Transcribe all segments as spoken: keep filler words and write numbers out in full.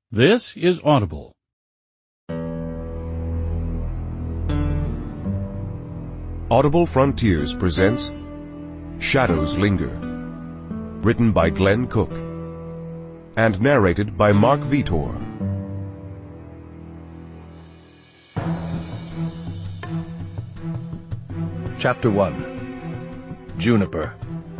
This is Audible. Audible Frontiers presents Shadows Linger, written by Glenn Cook and narrated by Mark Vitor. Chapter one. Juniper.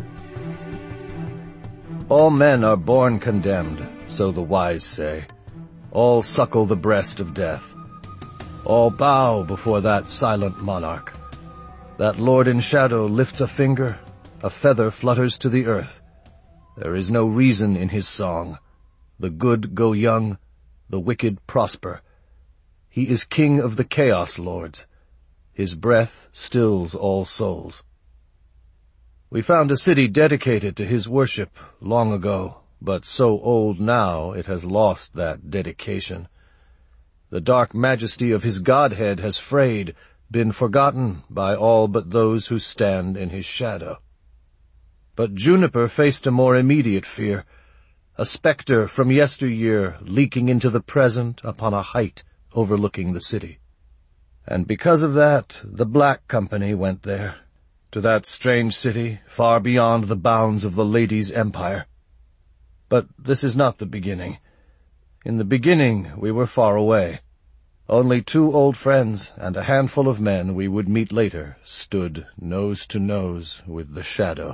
All men are born condemned, so the wise say. All suckle the breast of death. All bow before that silent monarch. That lord in shadow lifts a finger, a feather flutters to the earth. There is no reason in his song. The good go young, the wicked prosper. He is king of the chaos lords. His breath stills all souls. We found a city dedicated to his worship long ago, but so old now it has lost that dedication. The dark majesty of his godhead has frayed, been forgotten by all but those who stand in his shadow. But Juniper faced a more immediate fear, a specter from yesteryear leaking into the present upon a height overlooking the city. And because of that, the Black Company went there, to that strange city, far beyond the bounds of the Ladies' Empire. But this is not the beginning. In the beginning we were far away. Only two old friends and a handful of men we would meet later stood nose to nose with the shadow.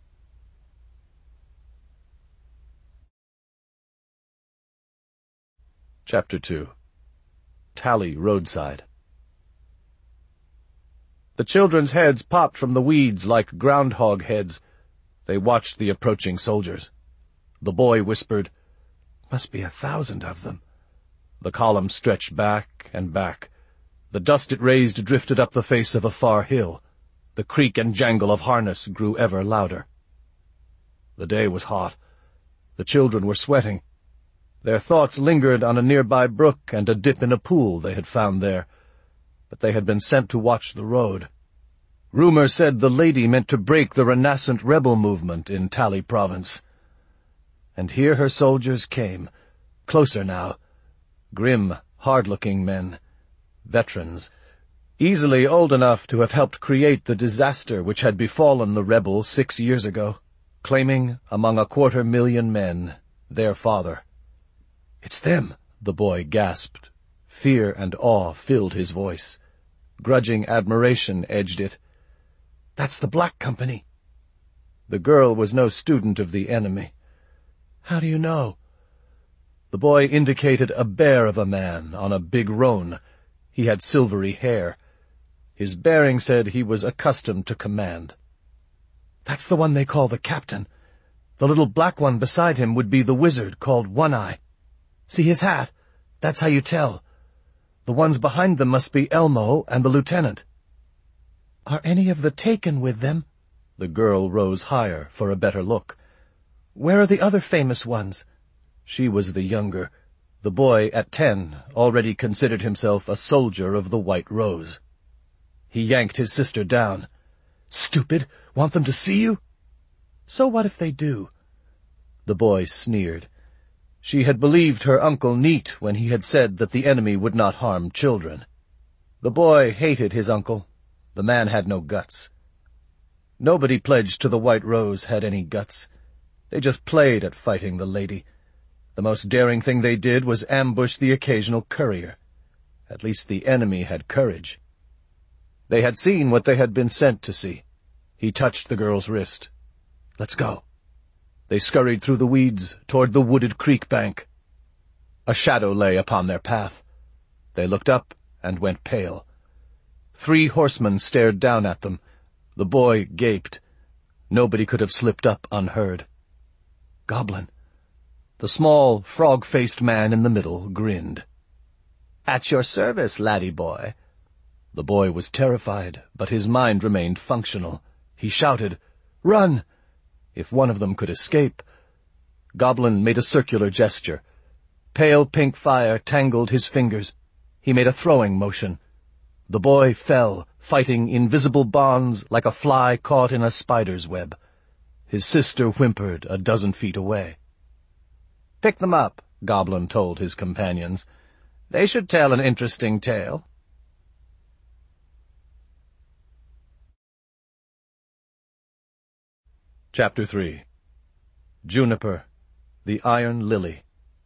Chapter two. Tally Roadside. The children's heads popped from the weeds like groundhog heads. They watched the approaching soldiers. The boy whispered, "Must be a thousand of them." The column stretched back and back. The dust it raised drifted up the face of a far hill. The creak and jangle of harness grew ever louder. The day was hot. The children were sweating. Their thoughts lingered on a nearby brook and a dip in a pool they had found there, but they had been sent to watch the road. Rumor said the lady meant to break the renascent rebel movement in Tally Province. And here her soldiers came, closer now, grim, hard-looking men, veterans, easily old enough to have helped create the disaster which had befallen the rebel six years ago, claiming, among a quarter million men, their father. "It's them," the boy gasped. Fear and awe filled his voice. Grudging admiration edged it. "That's the Black Company." The girl was no student of the enemy. "How do you know?" The boy indicated a bear of a man on a big roan. He had silvery hair. His bearing said he was accustomed to command. "That's the one they call the captain. The little black one beside him would be the wizard called One-Eye. See his hat? That's how you tell. The ones behind them must be Elmo and the lieutenant." "Are any of the taken with them?" The girl rose higher for a better look. "Where are the other famous ones?" She was the younger. The boy, at ten, already considered himself a soldier of the White Rose. He yanked his sister down. "Stupid! Want them to see you?" "So what if they do?" The boy sneered. She had believed her uncle Neat when he had said that the enemy would not harm children. The boy hated his uncle. The man had no guts. Nobody pledged to the White Rose had any guts. They just played at fighting the lady. The most daring thing they did was ambush the occasional courier. At least the enemy had courage. They had seen what they had been sent to see. He touched the girl's wrist. "Let's go." They scurried through the weeds toward the wooded creek bank. A shadow lay upon their path. They looked up and went pale. Three horsemen stared down at them. The boy gaped. Nobody could have slipped up unheard. Goblin. The small, frog-faced man in the middle grinned. "At your service, laddie boy." The boy was terrified, but his mind remained functional. He shouted, "Run!" If one of them could escape. Goblin made a circular gesture. Pale pink fire tangled his fingers. He made a throwing motion. The boy fell, fighting invisible bonds like a fly caught in a spider's web. His sister whimpered a dozen feet away. "Pick them up," Goblin told his companions. "They should tell an interesting tale." Chapter three. Juniper, the Iron Lily.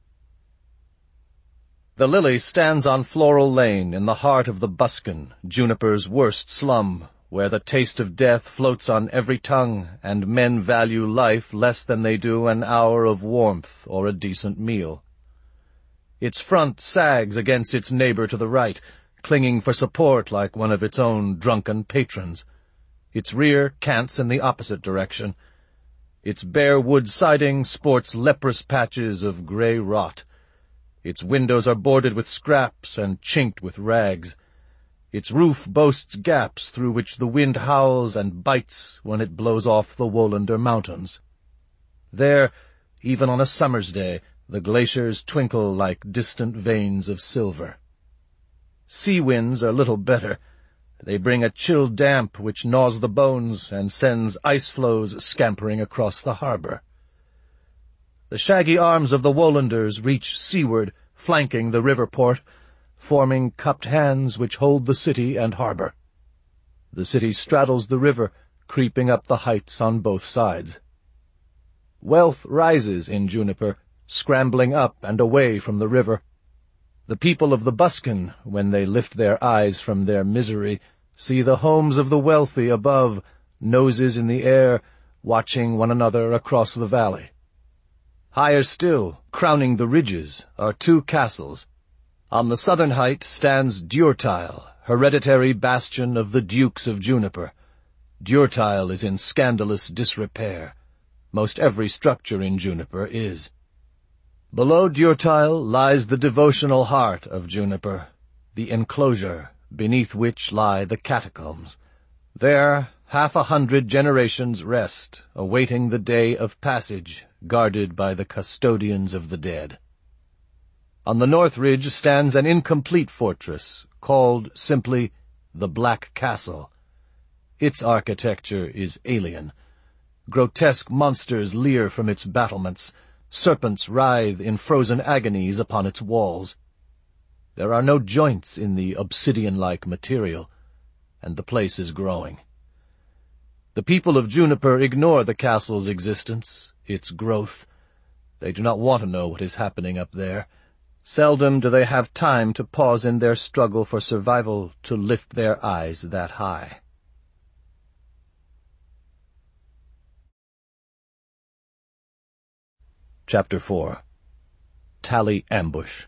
The lily stands on Floral Lane in the heart of the Buskin, Juniper's worst slum, where the taste of death floats on every tongue, and men value life less than they do an hour of warmth or a decent meal. Its front sags against its neighbor to the right, clinging for support like one of its own drunken patrons. Its rear cants in the opposite direction. Its bare wood siding sports leprous patches of grey rot. Its windows are boarded with scraps and chinked with rags. Its roof boasts gaps through which the wind howls and bites when it blows off the Wollander Mountains. There, even on a summer's day, the glaciers twinkle like distant veins of silver. Sea winds are little better. They bring a chill damp which gnaws the bones and sends ice floes scampering across the harbor. The shaggy arms of the Wollanders reach seaward, flanking the river port, forming cupped hands which hold the city and harbor. The city straddles the river, creeping up the heights on both sides. Wealth rises in Juniper, scrambling up and away from the river. The people of the Buskin, when they lift their eyes from their misery, see the homes of the wealthy above, noses in the air, watching one another across the valley. Higher still, crowning the ridges, are two castles. On the southern height stands Duurtile, hereditary bastion of the Dukes of Juniper. Duurtile is in scandalous disrepair. Most every structure in Juniper is. Below Duurtile lies the devotional heart of Juniper, the enclosure, beneath which lie the catacombs. There, half a hundred generations rest, awaiting the day of passage, guarded by the custodians of the dead. On the north ridge stands an incomplete fortress, called simply the Black Castle. Its architecture is alien. Grotesque monsters leer from its battlements. Serpents writhe in frozen agonies upon its walls. There are no joints in the obsidian-like material, and the place is growing. The people of Juniper ignore the castle's existence, its growth. They do not want to know what is happening up there. Seldom do they have time to pause in their struggle for survival to lift their eyes that high. Chapter four. Tally Ambush.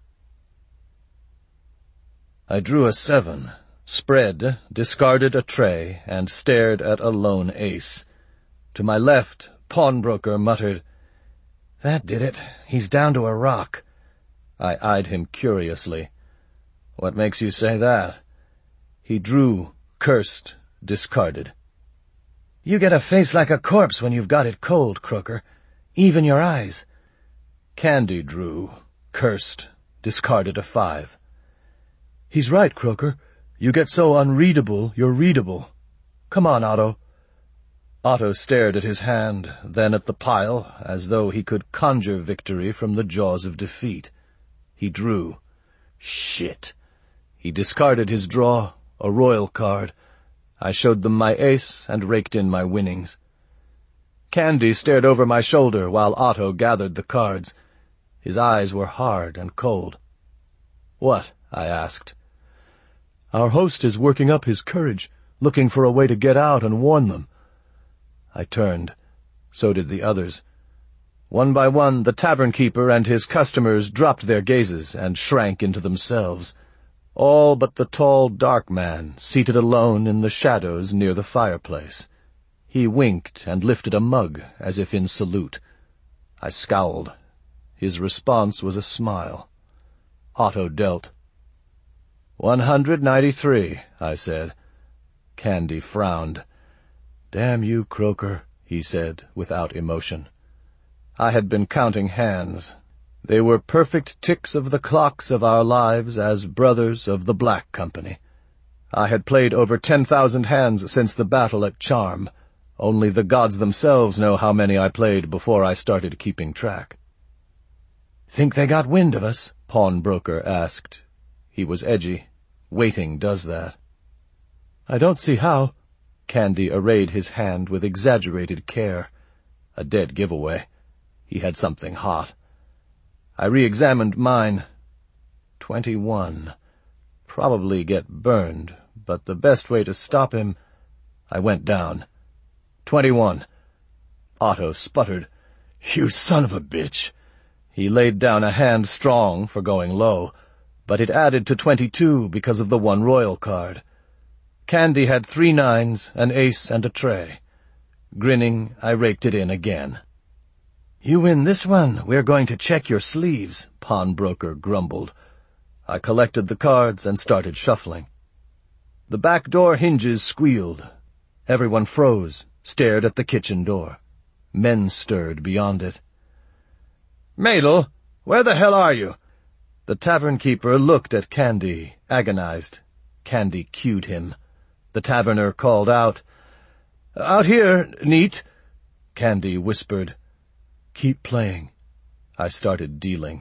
I drew a seven, spread, discarded a tray, and stared at a lone ace. To my left, Pawnbroker muttered, "That did it. He's down to a rock." I eyed him curiously. "What makes you say that?" He drew, cursed, discarded. "You get a face like a corpse when you've got it cold, Croker. Even your eyes." Candy drew, cursed, discarded a five. "He's right, Croker. You get so unreadable, you're readable. Come on, Otto." Otto stared at his hand, then at the pile, as though he could conjure victory from the jaws of defeat. He drew. Shit. He discarded his draw, a royal card. I showed them my ace and raked in my winnings. Candy stared over my shoulder while Otto gathered the cards. His eyes were hard and cold. "What?" I asked. "Our host is working up his courage, looking for a way to get out and warn them." I turned. So did the others. One by one, the tavern-keeper and his customers dropped their gazes and shrank into themselves. All but the tall, dark man, seated alone in the shadows near the fireplace. He winked and lifted a mug, as if in salute. I scowled. His response was a smile. Otto dealt. One hundred ninety-three, I said. Candy frowned. "Damn you, Croker," he said, without emotion. I had been counting hands. They were perfect ticks of the clocks of our lives as brothers of the Black Company. I had played over ten thousand hands since the battle at Charm. Only the gods themselves know how many I played before I started keeping track. "Think they got wind of us?" Pawnbroker asked. He was edgy. Waiting does that. "I don't see how." Candy arrayed his hand with exaggerated care. A dead giveaway. He had something hot. I re-examined mine. Twenty-one. Probably get burned, but the best way to stop him... I went down. Twenty-one. Otto sputtered. "You son of a bitch." He laid down a hand strong for going low, but it added to twenty-two because of the one royal card. Candy had three nines, an ace, and a tray. Grinning, I raked it in again. "You win this one, we're going to check your sleeves," Pawnbroker grumbled. I collected the cards and started shuffling. The back door hinges squealed. Everyone froze, stared at the kitchen door. Men stirred beyond it. "Madel, where the hell are you?" The tavern keeper looked at Candy, agonized. Candy cued him. The taverner called out, "Out here, Neat." Candy whispered, "Keep playing." I started dealing.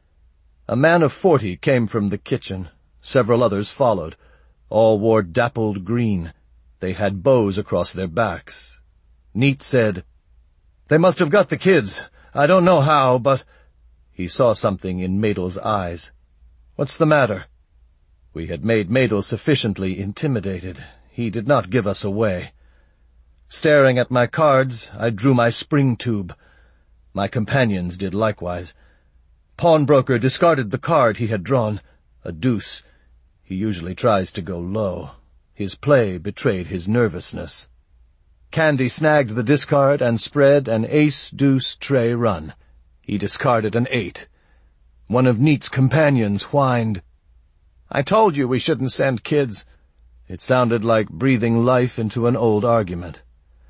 A man of forty came from the kitchen. Several others followed. All wore dappled green. They had bows across their backs. Neat said, "They must have got the kids. I don't know how, but—" He saw something in Madel's eyes. "What's the matter?" We had made Madel sufficiently intimidated. He did not give us away. Staring at my cards, I drew my spring tube. My companions did likewise. Pawnbroker discarded the card he had drawn, a deuce. He usually tries to go low. His play betrayed his nervousness. Candy snagged the discard and spread an ace-deuce-tray run. He discarded an eight. One of Neat's companions whined, "I told you we shouldn't send kids." It sounded like breathing life into an old argument.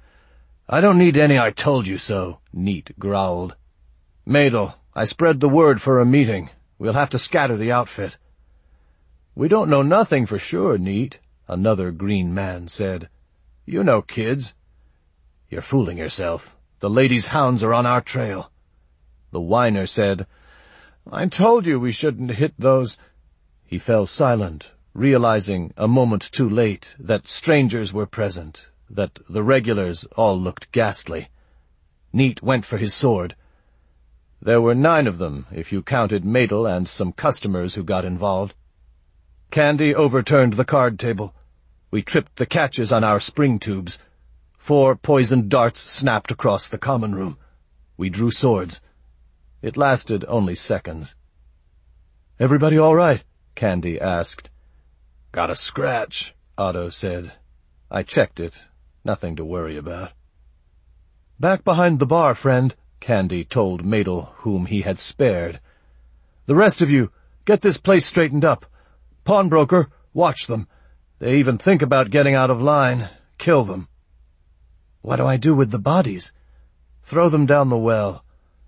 "I don't need any I told you so," Neat growled. "Madel, I spread the word for a meeting. We'll have to scatter the outfit." "We don't know nothing for sure, Neat," another green man said. "You know kids." "You're fooling yourself. The ladies' hounds are on our trail." The whiner said, "I told you we shouldn't hit those—" He fell silent, realizing, a moment too late, that strangers were present, that the regulars all looked ghastly. Neat went for his sword. There were nine of them, if you counted Madel and some customers who got involved. Candy overturned the card table. We tripped the catches on our spring tubes. Four poisoned darts snapped across the common room. We drew swords. It lasted only seconds. "Everybody all right?" Candy asked. "Got a scratch," Otto said. I checked it. Nothing to worry about. "Back behind the bar, friend," Candy told Madel, whom he had spared. "The rest of you, get this place straightened up. Pawnbroker, watch them. They even think about getting out of line. Kill them." "What do I do with the bodies?" "Throw them down the well."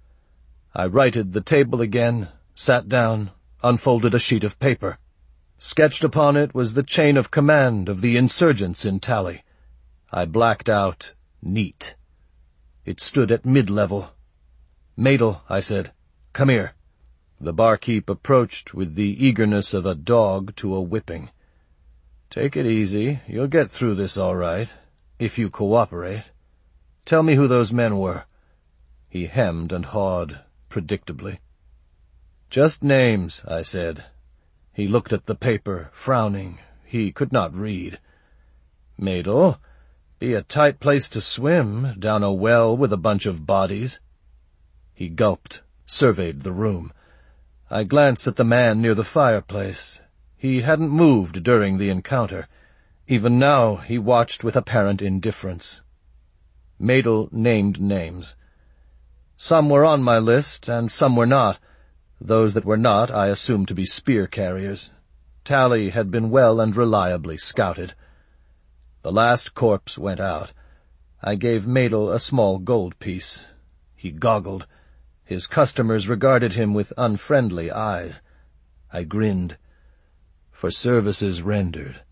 I righted the table again, sat down, unfolded a sheet of paper. Sketched upon it was the chain of command of the insurgents in Tally. I blacked out Neat. It stood at mid-level. "Madel," I said, "come here." The barkeep approached with the eagerness of a dog to a whipping. "Take it easy. You'll get through this all right, if you cooperate. Tell me who those men were." He hemmed and hawed, predictably. "Just names," I said. He looked at the paper, frowning. He could not read. "Madel, be a tight place to swim, down a well with a bunch of bodies." He gulped, surveyed the room. I glanced at the man near the fireplace. He hadn't moved during the encounter. Even now he watched with apparent indifference. Madel named names. Some were on my list, and some were not. Those that were not I assumed to be spear carriers. Tally had been well and reliably scouted. The last corpse went out. I gave Madel a small gold piece. He goggled. His customers regarded him with unfriendly eyes. I grinned. For services rendered.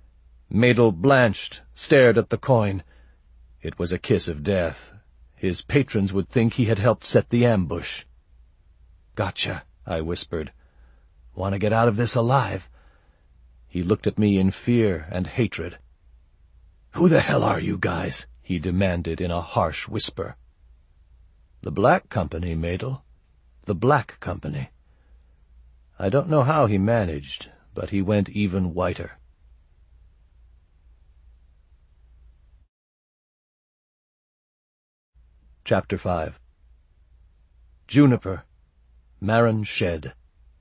Madel blanched, stared at the coin. It was a kiss of death. His patrons would think he had helped set the ambush. Gotcha, I whispered. Want to get out of this alive? He looked at me in fear and hatred. Who the hell are you guys? He demanded in a harsh whisper. The Black Company, Madel. The Black Company. I don't know how he managed, but he went even whiter. Chapter five. Juniper, Marin Shed.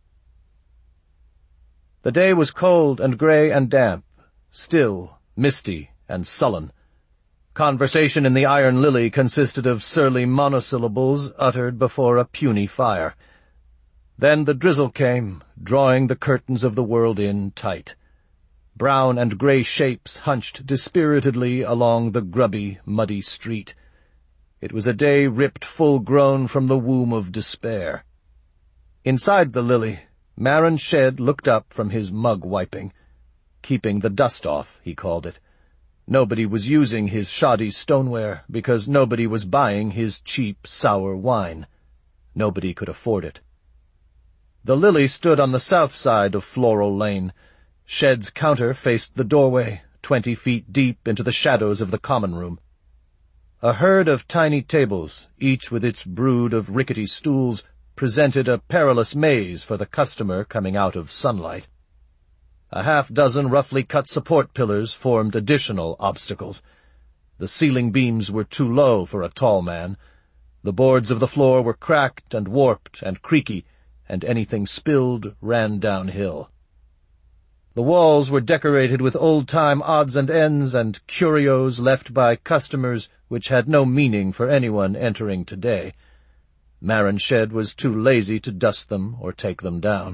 The day was cold and grey and damp, still, misty, and sullen. Conversation in the Iron Lily consisted of surly monosyllables uttered before a puny fire. Then the drizzle came, drawing the curtains of the world in tight. Brown and grey shapes hunched dispiritedly along the grubby, muddy street. It was a day ripped full-grown from the womb of despair. Inside the Lily, Marin Shed looked up from his mug-wiping. Keeping the dust off, he called it. Nobody was using his shoddy stoneware, because nobody was buying his cheap, sour wine. Nobody could afford it. The Lily stood on the south side of Floral Lane. Shed's counter faced the doorway, twenty feet deep into the shadows of the common room. A herd of tiny tables, each with its brood of rickety stools, presented a perilous maze for the customer coming out of sunlight. A half-dozen roughly cut support pillars formed additional obstacles. The ceiling beams were too low for a tall man. The boards of the floor were cracked and warped and creaky, and anything spilled ran downhill. The walls were decorated with old-time odds and ends and curios left by customers which had no meaning for anyone entering today. Marin Shed was too lazy to dust them or take them down.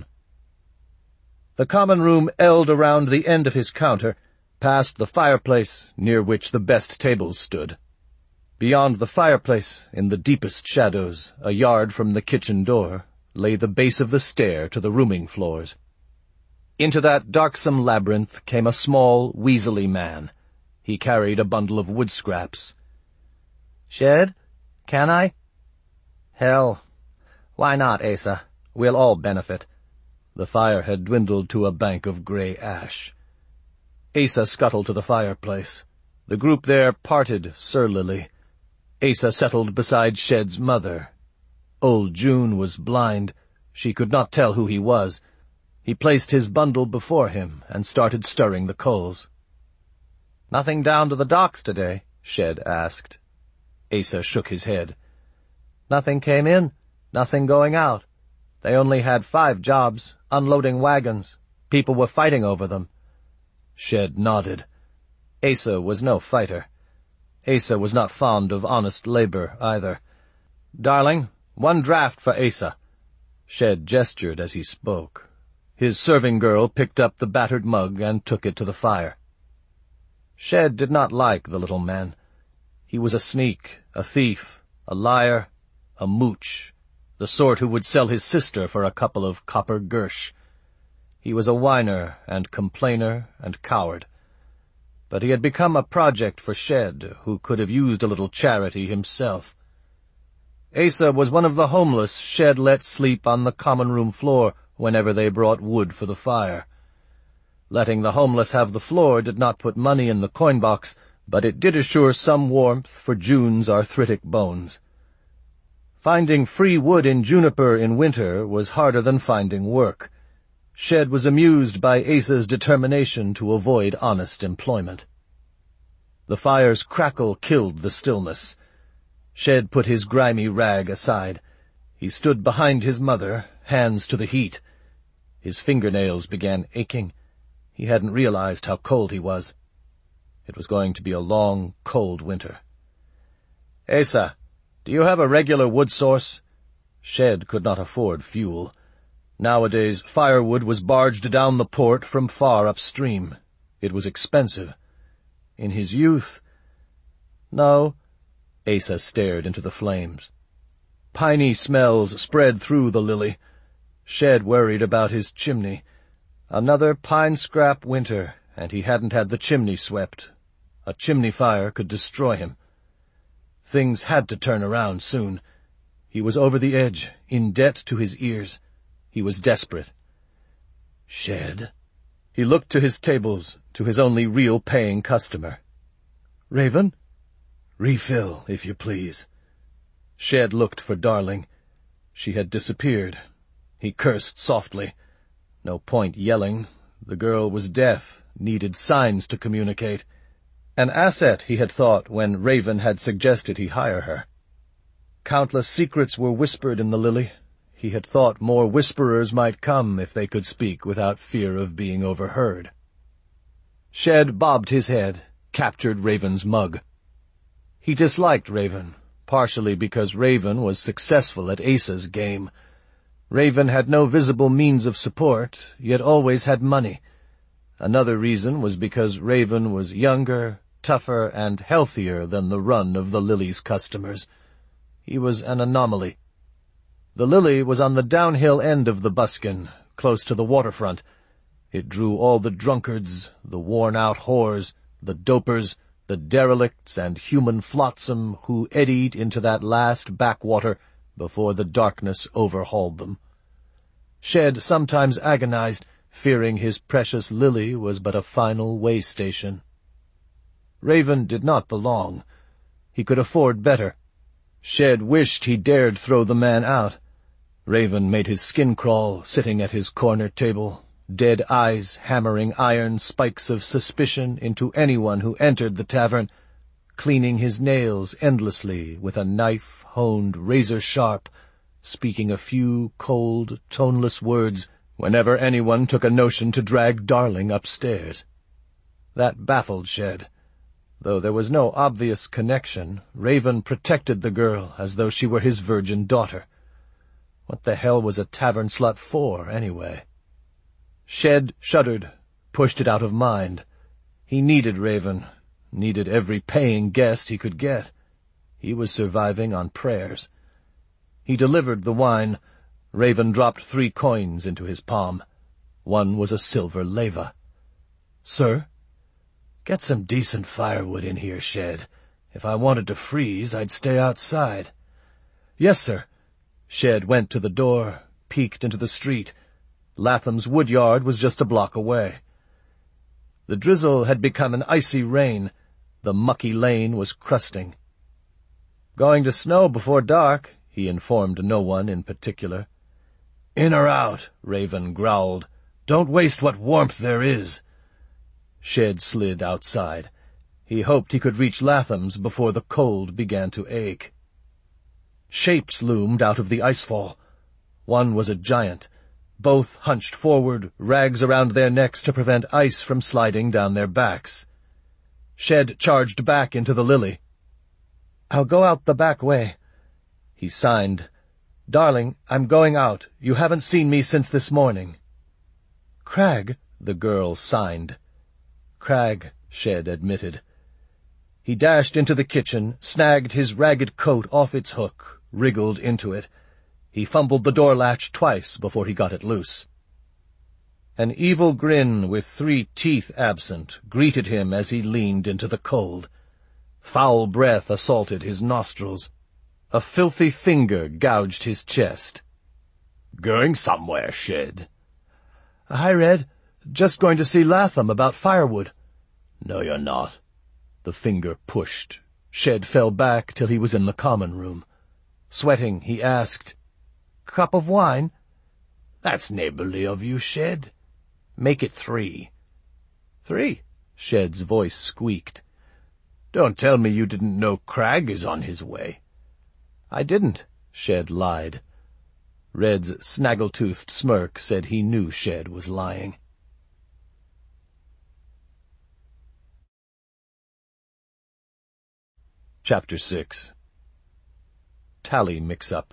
The common room elled around the end of his counter, past the fireplace near which the best tables stood. Beyond the fireplace, in the deepest shadows, a yard from the kitchen door, lay the base of the stair to the rooming floors. Into that darksome labyrinth came a small, weaselly man. He carried a bundle of wood scraps. "Shed, can I?" "Hell, why not, Asa? We'll all benefit." The fire had dwindled to a bank of grey ash. Asa scuttled to the fireplace. The group there parted surlily. Asa settled beside Shed's mother. Old June was blind. She could not tell who he was. He placed his bundle before him and started stirring the coals. "Nothing down to the docks today?" Shed asked. Asa shook his head. "Nothing came in, nothing going out. They only had five jobs, unloading wagons. People were fighting over them." Shed nodded. Asa was no fighter. Asa was not fond of honest labor, either. "Darling, one draft for Asa." Shed gestured as he spoke. His serving girl picked up the battered mug and took it to the fire. Shed did not like the little man. He was a sneak, a thief, a liar, a mooch, the sort who would sell his sister for a couple of copper gersh. He was a whiner and complainer and coward. But he had become a project for Shed, who could have used a little charity himself. Asa was one of the homeless Shed let sleep on the common room floor whenever they brought wood for the fire. Letting the homeless have the floor did not put money in the coin box, but it did assure some warmth for June's arthritic bones. Finding free wood in Juniper in winter was harder than finding work. Shed was amused by Asa's determination to avoid honest employment. The fire's crackle killed the stillness. Shed put his grimy rag aside. He stood behind his mother, hands to the heat. His fingernails began aching. He hadn't realized how cold he was. It was going to be a long, cold winter. "Asa, do you have a regular wood source?" Shed could not afford fuel. Nowadays, firewood was barged down the port from far upstream. It was expensive. In his youth— "No." Asa stared into the flames. Piney smells spread through the Lily. Shed worried about his chimney. Another pine-scrap winter, and he hadn't had the chimney swept. A chimney fire could destroy him. Things had to turn around soon. He was over the edge, in debt to his ears. He was desperate. Shed. He looked to his tables, to his only real paying customer. Raven? Refill, if you please. Shed looked for Darling. She had disappeared. He cursed softly. No point yelling. The girl was deaf, needed signs to communicate. An asset, he had thought, when Raven had suggested he hire her. Countless secrets were whispered in the lily. He had thought more whisperers might come if they could speak without fear of being overheard. Shed bobbed his head, captured Raven's mug. He disliked Raven, partially because Raven was successful at Asa's game. Raven had no visible means of support, yet always had money. Another reason was because Raven was younger, tougher, and healthier than the run of the Lily's customers. He was an anomaly. The Lily was on the downhill end of the buskin, close to the waterfront. It drew all the drunkards, the worn-out whores, the dopers, the derelicts and human flotsam who eddied into that last backwater before the darkness overhauled them. Shed sometimes agonized, fearing his precious Lily was but a final way station. Raven did not belong. He could afford better. Shed wished he dared throw the man out. Raven made his skin crawl, sitting at his corner table, dead eyes hammering iron spikes of suspicion into anyone who entered the tavern, cleaning his nails endlessly with a knife honed razor-sharp, speaking a few cold, toneless words whenever anyone took a notion to drag Darling upstairs. That baffled Shed. Though there was no obvious connection, Raven protected the girl as though she were his virgin daughter. What the hell was a tavern slut for, anyway? Shed shuddered, pushed it out of mind. He needed Raven, needed every paying guest he could get. He was surviving on prayers. He delivered the wine. Raven dropped three coins into his palm. One was a silver leva. "Sir?" "Get some decent firewood in here, Shed. If I wanted to freeze, I'd stay outside." "Yes, sir." Shed went to the door, peeked into the street. Latham's woodyard was just a block away. The drizzle had become an icy rain. The mucky lane was crusting. "Going to snow before dark," he informed no one in particular. "In or out?" Raven growled. "Don't waste what warmth there is." Shed slid outside. He hoped he could reach Latham's before the cold began to ache. Shapes loomed out of the icefall. One was a giant. Both hunched forward, rags around their necks to prevent ice from sliding down their backs. Shed charged back into the lily. "I'll go out the back way." He signed. "Darling, I'm going out. You haven't seen me since this morning." "Crag," the girl signed. "Crag," Shed admitted. He dashed into the kitchen, snagged his ragged coat off its hook, wriggled into it. He fumbled the door latch twice before he got it loose. An evil grin with three teeth absent greeted him as he leaned into the cold. Foul breath assaulted his nostrils. A filthy finger gouged his chest. "Going somewhere, Shed?" "Hi, Red. Just going to see Latham about firewood." "No, you're not." The finger pushed. Shed fell back till he was in the common room. Sweating, he asked, "Cup of wine?" "That's neighborly of you, Shed. Make it three." "Three?" Shed's voice squeaked. "Don't tell me you didn't know Crag is on his way." "I didn't," Shed lied. Red's snaggle-toothed smirk said he knew Shed was lying. Chapter six. Tally Mix-Up.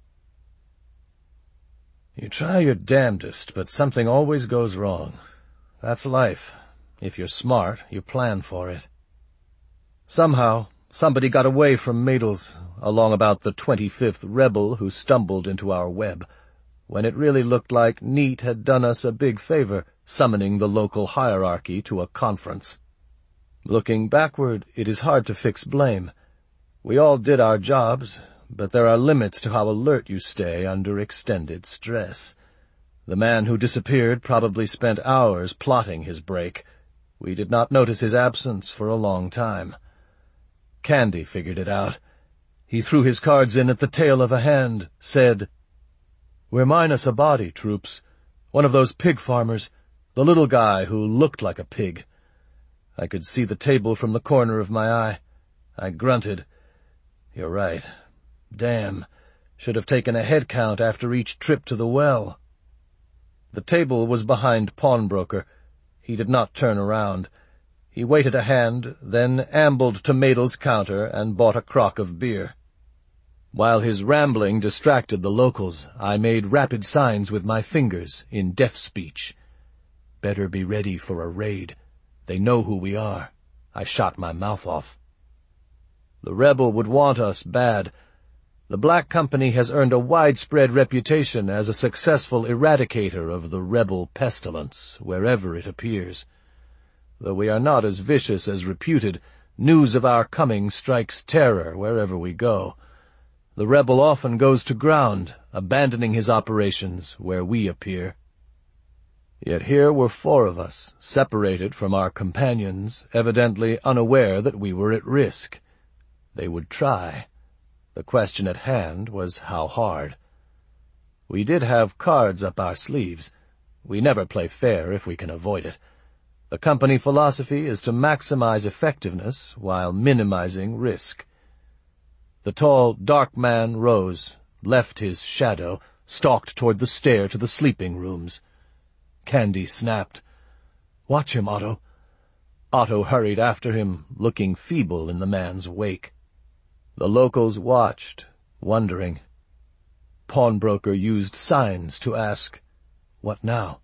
You try your damnedest, but something always goes wrong. That's life. If you're smart, you plan for it. Somehow, somebody got away from Madels, along about the twenty-fifth rebel who stumbled into our web, when it really looked like Neat had done us a big favor, summoning the local hierarchy to a conference. Looking backward, it is hard to fix blame. We all did our jobs, but there are limits to how alert you stay under extended stress. The man who disappeared probably spent hours plotting his break. We did not notice his absence for a long time. Candy figured it out. He threw his cards in at the tail of a hand, said, "We're minus a body, troops. One of those pig farmers, the little guy who looked like a pig." I could see the table from the corner of my eye. I grunted. "You're right. Damn. Should have taken a head count after each trip to the well." The table was behind Pawnbroker. He did not turn around. He waited a hand, then ambled to Madel's counter and bought a crock of beer. While his rambling distracted the locals, I made rapid signs with my fingers in deaf speech. Better be ready for a raid. They know who we are. I shot my mouth off. The rebel would want us bad. The Black Company has earned a widespread reputation as a successful eradicator of the rebel pestilence, wherever it appears. Though we are not as vicious as reputed, news of our coming strikes terror wherever we go. The rebel often goes to ground, abandoning his operations where we appear. Yet here were four of us, separated from our companions, evidently unaware that we were at risk. They would try. The question at hand was how hard. We did have cards up our sleeves. We never play fair if we can avoid it. The company philosophy is to maximize effectiveness while minimizing risk. The tall, dark man rose, left his shadow, stalked toward the stair to the sleeping rooms. Candy snapped, "Watch him, Otto." Otto hurried after him, looking feeble in the man's wake. The locals watched, wondering. Pawnbroker used signs to ask, "What now?"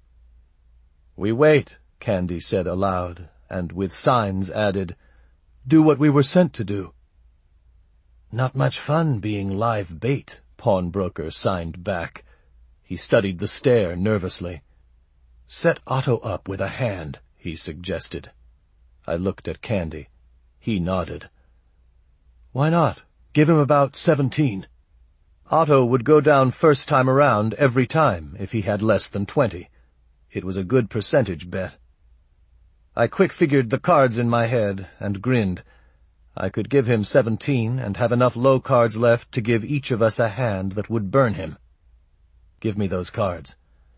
"We wait," Candy said aloud, and with signs added, "Do what we were sent to do." "Not much fun being live bait," Pawnbroker signed back. He studied the stair nervously. "Set Otto up with a hand," he suggested. I looked at Candy. He nodded. "Why not? Give him about seventeen." Otto would go down first time around every time if he had less than twenty. It was a good percentage bet. I quick-figured the cards in my head and grinned. I could give him seventeen and have enough low cards left to give each of us a hand that would burn him. "Give me those cards."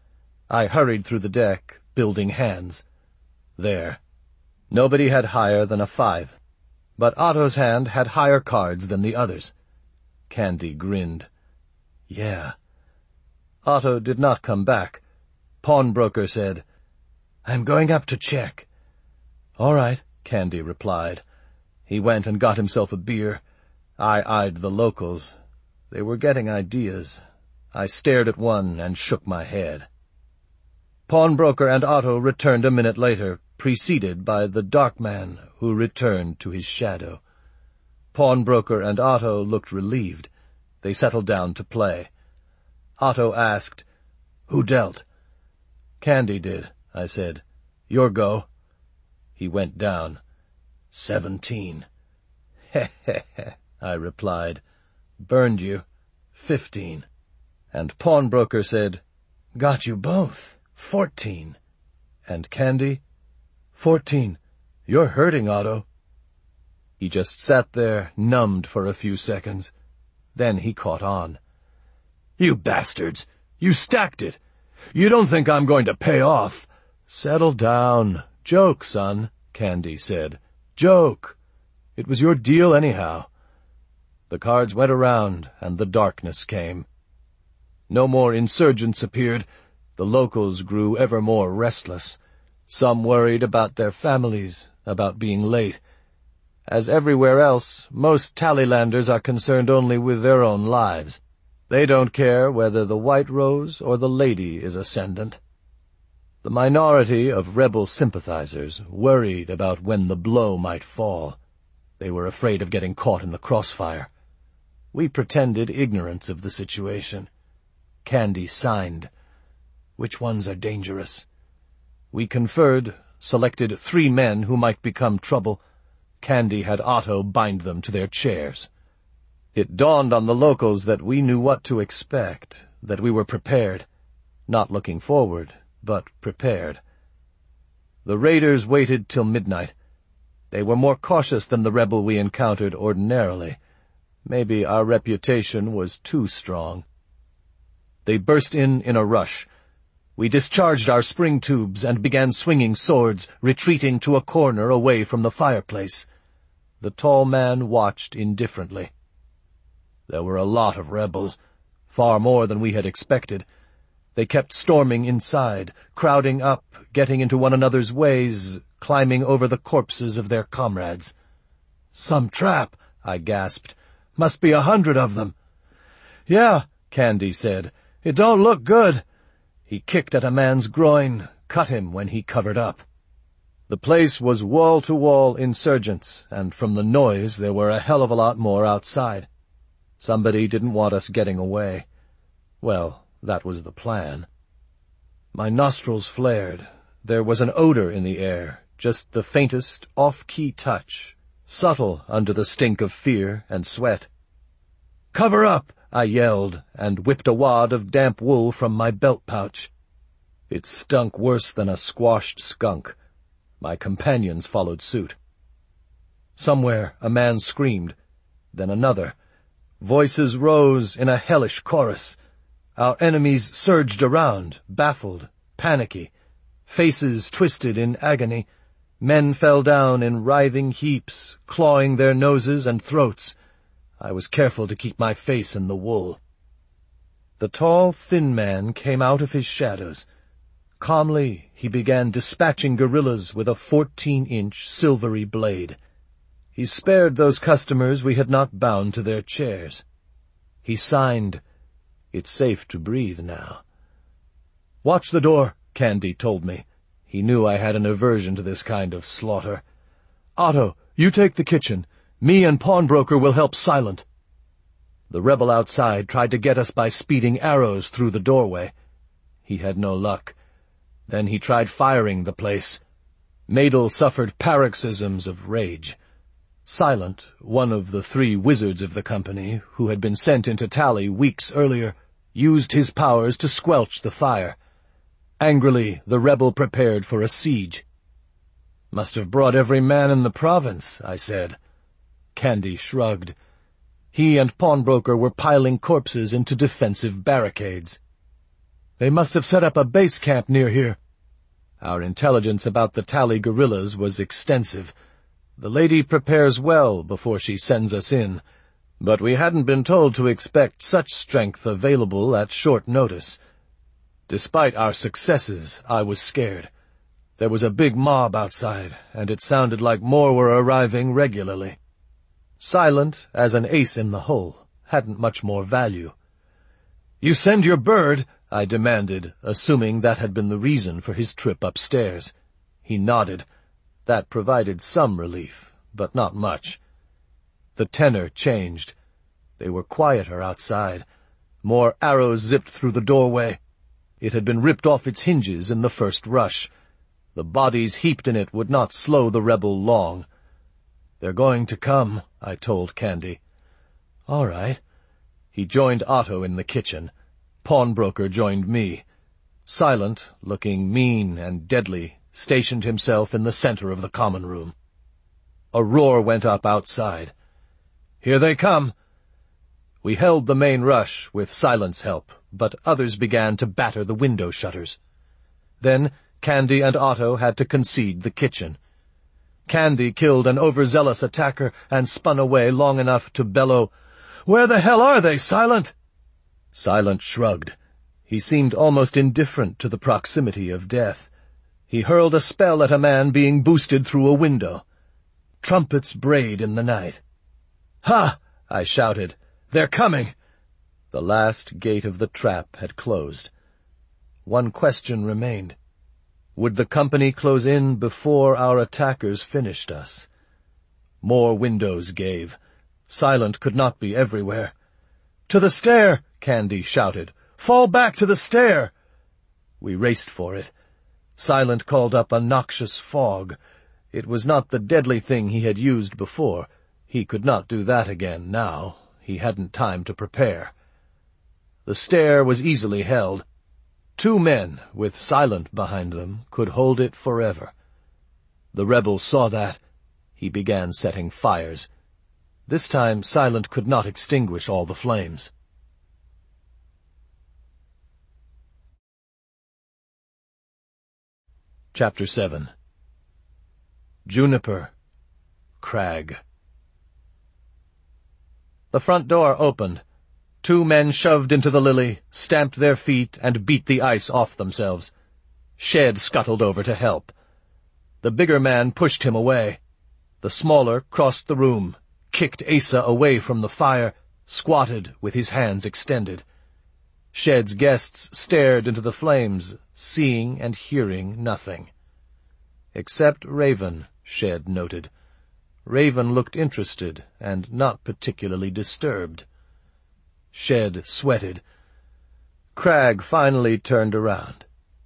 I hurried through the deck, building hands. There. Nobody had higher than a five. But Otto's hand had higher cards than the others. Candy grinned. "Yeah." Otto did not come back. Pawnbroker said, "I'm going up to check." "All right," Candy replied. He went and got himself a beer. I eyed the locals. They were getting ideas. I stared at one and shook my head. Pawnbroker and Otto returned a minute later, preceded by the dark man, who returned to his shadow. Pawnbroker and Otto looked relieved. They settled down to play. Otto asked, "Who dealt?" "Candy did," I said. "Your go." He went down. Seventeen. "Heh heh heh," I replied. "Burned you. Fifteen." And Pawnbroker said, "Got you both. Fourteen." And Candy, "Fourteen. You're hurting, Otto." He just sat there, numbed for a few seconds. Then he caught on. "You bastards! You stacked it! You don't think I'm going to pay off?" "Settle down. Joke, son," Candy said. "Joke. It was your deal anyhow." The cards went around, and the darkness came. No more insurgents appeared. The locals grew ever more restless. Some worried about their families, about being late. As everywhere else, most Tallylanders are concerned only with their own lives. They don't care whether the White Rose or the Lady is ascendant. The minority of rebel sympathizers worried about when the blow might fall. They were afraid of getting caught in the crossfire. We pretended ignorance of the situation. Candy signed. Which ones are dangerous? We conferred, selected three men who might become trouble. Candy had Otto bind them to their chairs. It dawned on the locals that we knew what to expect, that we were prepared. Not looking forward, but prepared. The raiders waited till midnight. They were more cautious than the rebel we encountered ordinarily. Maybe our reputation was too strong. They burst in in a rush. We discharged our spring tubes and began swinging swords, retreating to a corner away from the fireplace. The tall man watched indifferently. There were a lot of rebels, far more than we had expected. They kept storming inside, crowding up, getting into one another's ways, climbing over the corpses of their comrades. "Some trap," I gasped. "Must be a hundred of them." "Yeah," Candy said. "It don't look good." He kicked at a man's groin, cut him when he covered up. The place was wall-to-wall insurgents, and from the noise there were a hell of a lot more outside. Somebody didn't want us getting away. Well, that was the plan. My nostrils flared. There was an odor in the air, just the faintest, off-key touch, subtle under the stink of fear and sweat. "Cover up!" I yelled, and whipped a wad of damp wool from my belt pouch. It stunk worse than a squashed skunk. My companions followed suit. Somewhere a man screamed, then another. Voices rose in a hellish chorus. Our enemies surged around, baffled, panicky. Faces twisted in agony. Men fell down in writhing heaps, clawing their noses and throats. I was careful to keep my face in the wool. The tall, thin man came out of his shadows. Calmly, he began dispatching guerrillas with a fourteen-inch silvery blade. He spared those customers we had not bound to their chairs. He signed, "It's safe to breathe now." "Watch the door," Candy told me. He knew I had an aversion to this kind of slaughter. "Otto, you take the kitchen. Me and Pawnbroker will help Silent." The rebel outside tried to get us by speeding arrows through the doorway. He had no luck. Then he tried firing the place. Madel suffered paroxysms of rage. Silent, one of the three wizards of the company, who had been sent into Tally weeks earlier, used his powers to squelch the fire. Angrily, the rebel prepared for a siege. "Must have brought every man in the province," I said. Candy shrugged. He and Pawnbroker were piling corpses into defensive barricades. "They must have set up a base camp near here." Our intelligence about the Tally guerrillas was extensive. The lady prepares well before she sends us in, but we hadn't been told to expect such strength available at short notice. Despite our successes, I was scared. There was a big mob outside, and it sounded like more were arriving regularly. Silent, as an ace in the hole, hadn't much more value. "You send your bird?" I demanded, assuming that had been the reason for his trip upstairs. He nodded. That provided some relief, but not much. The tenor changed. They were quieter outside. More arrows zipped through the doorway. It had been ripped off its hinges in the first rush. The bodies heaped in it would not slow the rebel long. "They're going to come," I told Candy. "All right." He joined Otto in the kitchen. Pawnbroker joined me. Silent, looking mean and deadly, stationed himself in the center of the common room. A roar went up outside. "Here they come!" We held the main rush with Silent's help, but others began to batter the window shutters. Then Candy and Otto had to concede the kitchen. Candy killed an overzealous attacker and spun away long enough to bellow, "Where the hell are they, Silent?" Silent shrugged. He seemed almost indifferent to the proximity of death. He hurled a spell at a man being boosted through a window. Trumpets brayed in the night. "Ha!" I shouted. "They're coming!" The last gate of the trap had closed. One question remained. Would the company close in before our attackers finished us? More windows gave. Silent could not be everywhere. "To the stair!" Candy shouted. "Fall back to the stair!" We raced for it. Silent called up a noxious fog. It was not the deadly thing he had used before. He could not do that again now. he hadn't time to prepare. The stair was easily held. Two men, with Silent behind them, could hold it forever. The rebel saw that. He began setting fires. This time Silent could not extinguish all the flames. Chapter seven. Juniper. Crag. The front door opened. Two men shoved into the lily, stamped their feet, and beat the ice off themselves. Shed scuttled over to help. The bigger man pushed him away. The smaller crossed the room, kicked Asa away from the fire, squatted with his hands extended. Shed's guests stared into the flames, seeing and hearing nothing. Except Raven, Shed noted. Raven looked interested and not particularly disturbed. Shed sweated. Crag finally turned around.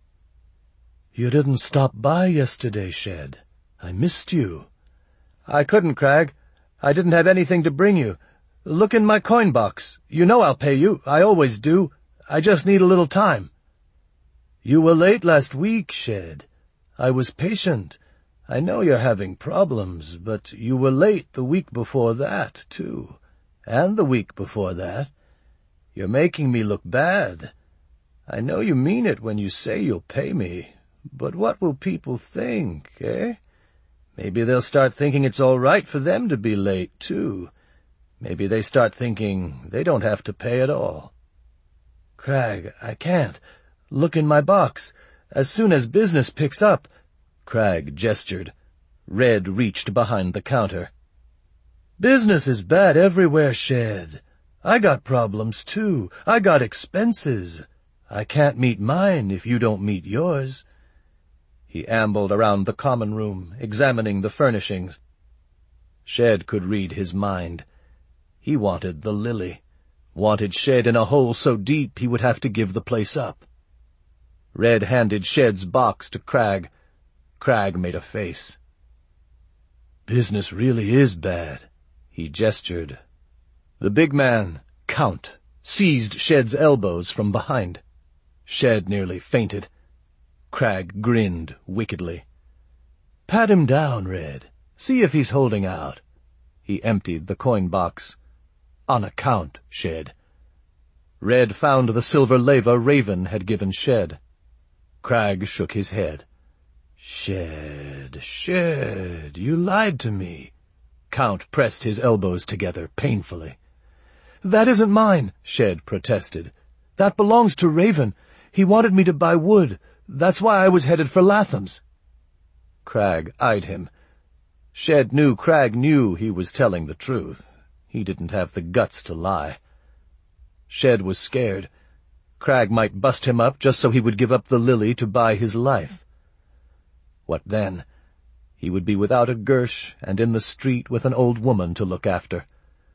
"You didn't stop by yesterday, Shed. I missed you." "I couldn't, Crag. I didn't have anything to bring you. Look in my coin box. You know I'll pay you. I always do. I just need a little time." "You were late last week, Shed. I was patient. I know you're having problems, but you were late the week before that, too. And the week before that. You're making me look bad. I know you mean it when you say you'll pay me, but what will people think, eh? Maybe they'll start thinking it's all right for them to be late, too. Maybe they start thinking they don't have to pay at all." "Crag, I can't. Look in my box. As soon as business picks up—" Crag gestured. Red reached behind the counter. "Business is bad everywhere, Shed. I got problems, too. I got expenses. I can't meet mine if you don't meet yours." He ambled around the common room, examining the furnishings. Shed could read his mind. He wanted the lily. Wanted Shed in a hole so deep he would have to give the place up. Red handed Shed's box to Crag. Crag made a face. "Business really is bad." He gestured. The big man, Count, seized Shed's elbows from behind. Shed nearly fainted. Crag grinned wickedly. "Pat him down, Red. See if he's holding out." He emptied the coin box. "On account, Shed." Red found the silver leva Raven had given Shed. Crag shook his head. "Shed, Shed, you lied to me." Count pressed his elbows together painfully. "That isn't mine," Shed protested. "That belongs to Raven. He wanted me to buy wood. That's why I was headed for Latham's." Crag eyed him. Shed knew Crag knew he was telling the truth. He didn't have the guts to lie. Shed was scared. Crag might bust him up just so he would give up the lily to buy his life. What then? He would be without a Gersh and in the street with an old woman to look after.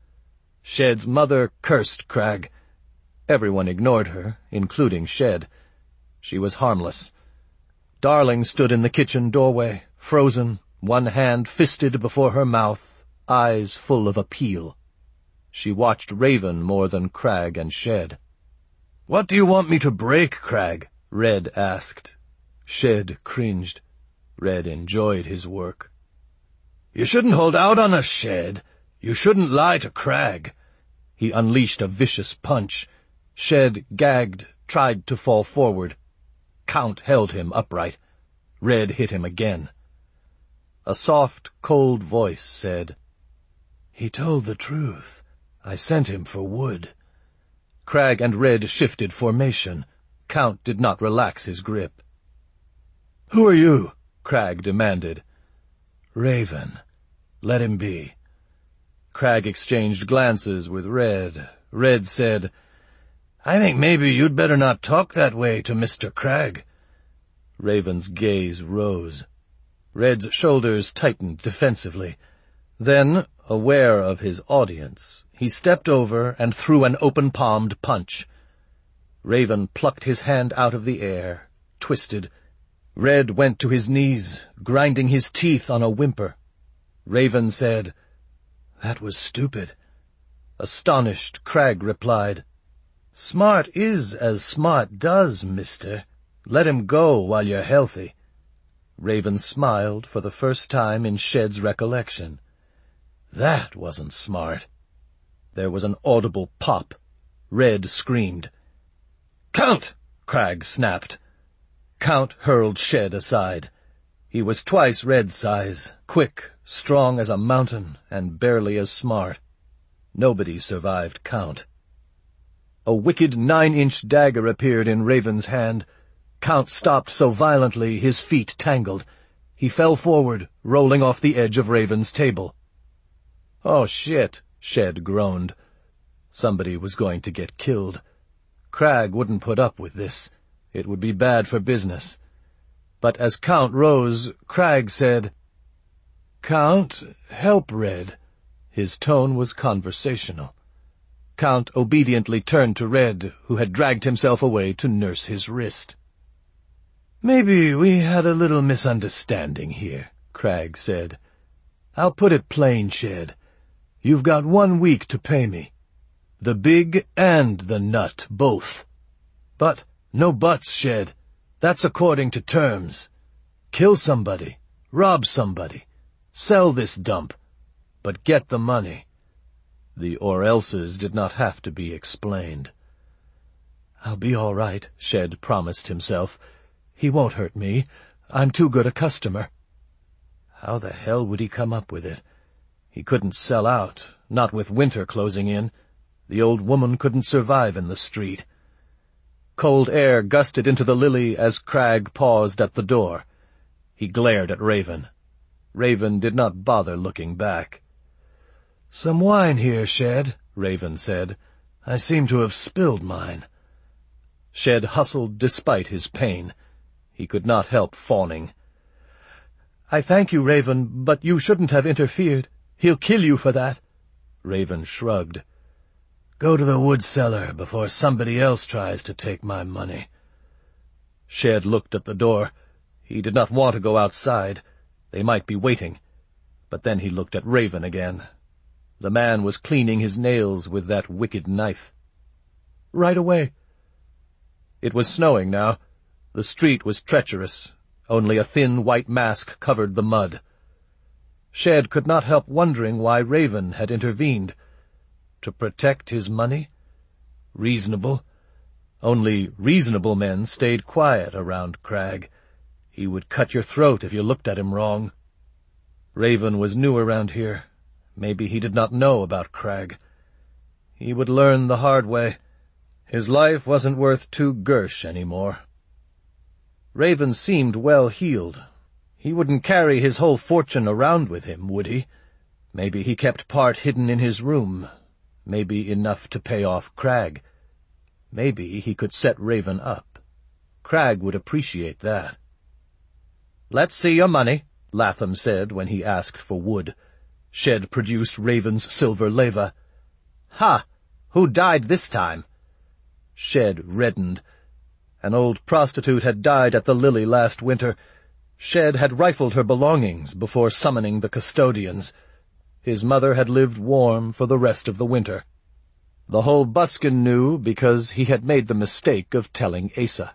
Shed's mother cursed Crag. Everyone ignored her, including Shed. She was harmless. Darling stood in the kitchen doorway, frozen, one hand fisted before her mouth, eyes full of appeal. She watched Raven more than Crag and Shed. "What do you want me to break, Crag?" Red asked. Shed cringed. Red enjoyed his work. "You shouldn't hold out on us, Shed. You shouldn't lie to Crag." He unleashed a vicious punch. Shed gagged, tried to fall forward. Count held him upright. Red hit him again. A soft, cold voice said, "He told the truth. I sent him for wood." Crag and Red shifted formation. Count did not relax his grip. "Who are you?" Crag demanded. "Raven. Let him be." Crag exchanged glances with Red. Red said, "I think maybe you'd better not talk that way to Mister Crag." Raven's gaze rose. Red's shoulders tightened defensively. Then, aware of his audience, he stepped over and threw an open-palmed punch. Raven plucked his hand out of the air, twisted. Red went to his knees, grinding his teeth on a whimper. Raven said, "That was stupid." Astonished, Crag replied, "Smart is as smart does, mister. Let him go while you're healthy." Raven smiled for the first time in Shed's recollection. That wasn't smart. There was an audible pop. Red screamed. "Count!" Crag snapped. Count hurled Shed aside. He was twice Red's size, quick, strong as a mountain, and barely as smart. Nobody survived Count. A wicked nine-inch dagger appeared in Raven's hand. Count stopped so violently his feet tangled. He fell forward, rolling off the edge of Raven's table. "Oh, shit," Shed groaned. Somebody was going to get killed. Crag wouldn't put up with this. It would be bad for business. But as Count rose, Crag said, "Count, help Red." His tone was conversational. Count obediently turned to Red, who had dragged himself away to nurse his wrist. "Maybe we had a little misunderstanding here," Crag said. "I'll put it plain, Shed. You've got one week to pay me. The big and the nut, both. But no buts, Shed. That's according to terms. Kill somebody, rob somebody, sell this dump, but get the money." The or-elses did not have to be explained. "I'll be all right," Shed promised himself. "He won't hurt me. I'm too good a customer." How the hell would he come up with it? He couldn't sell out, not with winter closing in. The old woman couldn't survive in the street. Cold air gusted into the Lily as Crag paused at the door. He glared at Raven. Raven did not bother looking back. "Some wine here, Shed," Raven said. "I seem to have spilled mine." Shed hustled despite his pain. He could not help fawning. "I thank you, Raven, but you shouldn't have interfered. He'll kill you for that." Raven shrugged. "Go to the wood cellar before somebody else tries to take my money." Shed looked at the door. He did not want to go outside. They might be waiting. But then he looked at Raven again. The man was cleaning his nails with that wicked knife. "Right away." It was snowing now. The street was treacherous. Only a thin white mask covered the mud. Shed could not help wondering why Raven had intervened. To protect his money? Reasonable. Only reasonable men stayed quiet around Crag. He would cut your throat if you looked at him wrong. Raven was new around here. Maybe he did not know about Crag. He would learn the hard way. His life wasn't worth two Gersh anymore. Raven seemed well-heeled. He wouldn't carry his whole fortune around with him, would he? Maybe he kept part hidden in his room. Maybe enough to pay off Crag. Maybe he could set Raven up. Crag would appreciate that. "Let's see your money," Latham said when he asked for wood. Shed produced Raven's silver leva. "Ha! Who died this time?" Shed reddened. An old prostitute had died at the Lily last winter. Shed had rifled her belongings before summoning the custodians. His mother had lived warm for the rest of the winter. The whole buskin knew because he had made the mistake of telling Asa.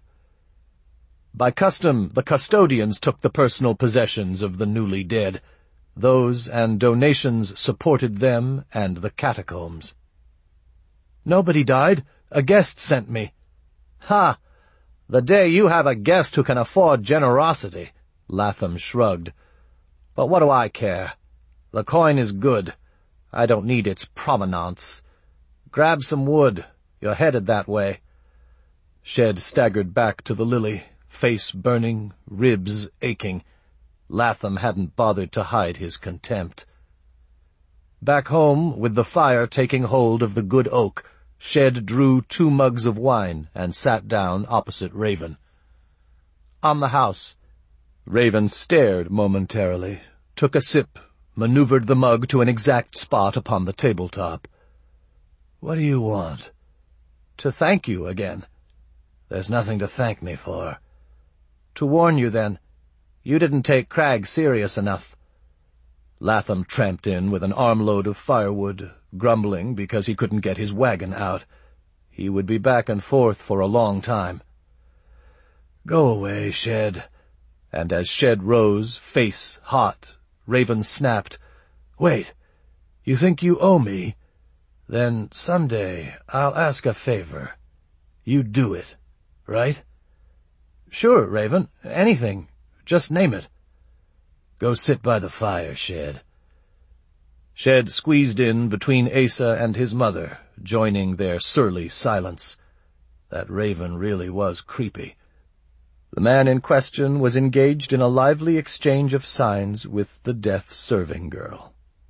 By custom, the custodians took the personal possessions of the newly dead. Those and donations supported them and the catacombs. "Nobody died. A guest sent me." "Ha! The day you have a guest who can afford generosity," Latham shrugged. "But what do I care? The coin is good. I don't need its provenance. Grab some wood. You're headed that way." Shed staggered back to the Lily, face burning, ribs aching. Latham hadn't bothered to hide his contempt. Back home, with the fire taking hold of the good oak, Shed drew two mugs of wine and sat down opposite Raven. "On the house." Raven stared momentarily, took a sip, maneuvered the mug to an exact spot upon the tabletop. "What do you want?" "To thank you again." "There's nothing to thank me for." "To warn you, then. You didn't take Crag serious enough." Latham tramped in with an armload of firewood, grumbling because he couldn't get his wagon out. He would be back and forth for a long time. "Go away, Shed." And as Shed rose, face hot, Raven snapped, "Wait, you think you owe me? Then someday I'll ask a favor. You do it, right?" "Sure, Raven, anything. Just name it." "Go sit by the fire, Shed." Shed squeezed in between Asa and his mother, joining their surly silence. That Raven really was creepy. The man in question was engaged in a lively exchange of signs with the deaf serving girl.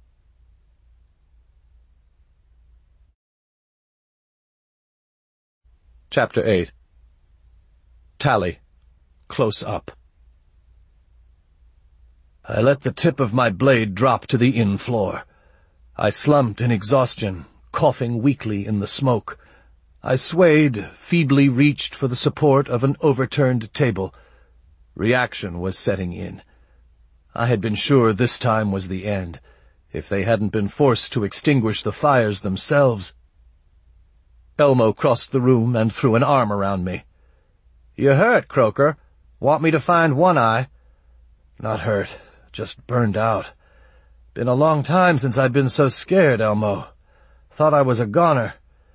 Chapter eight. Tally. Close up. I let the tip of my blade drop to the inn floor. I slumped in exhaustion, coughing weakly in the smoke. I swayed, feebly reached for the support of an overturned table. Reaction was setting in. I had been sure this time was the end, if they hadn't been forced to extinguish the fires themselves. Elmo crossed the room and threw an arm around me. "You hurt, Croker? Want me to find One Eye?" "Not hurt, just burned out. Been a long time since I'd been so scared, Elmo. Thought I was a goner."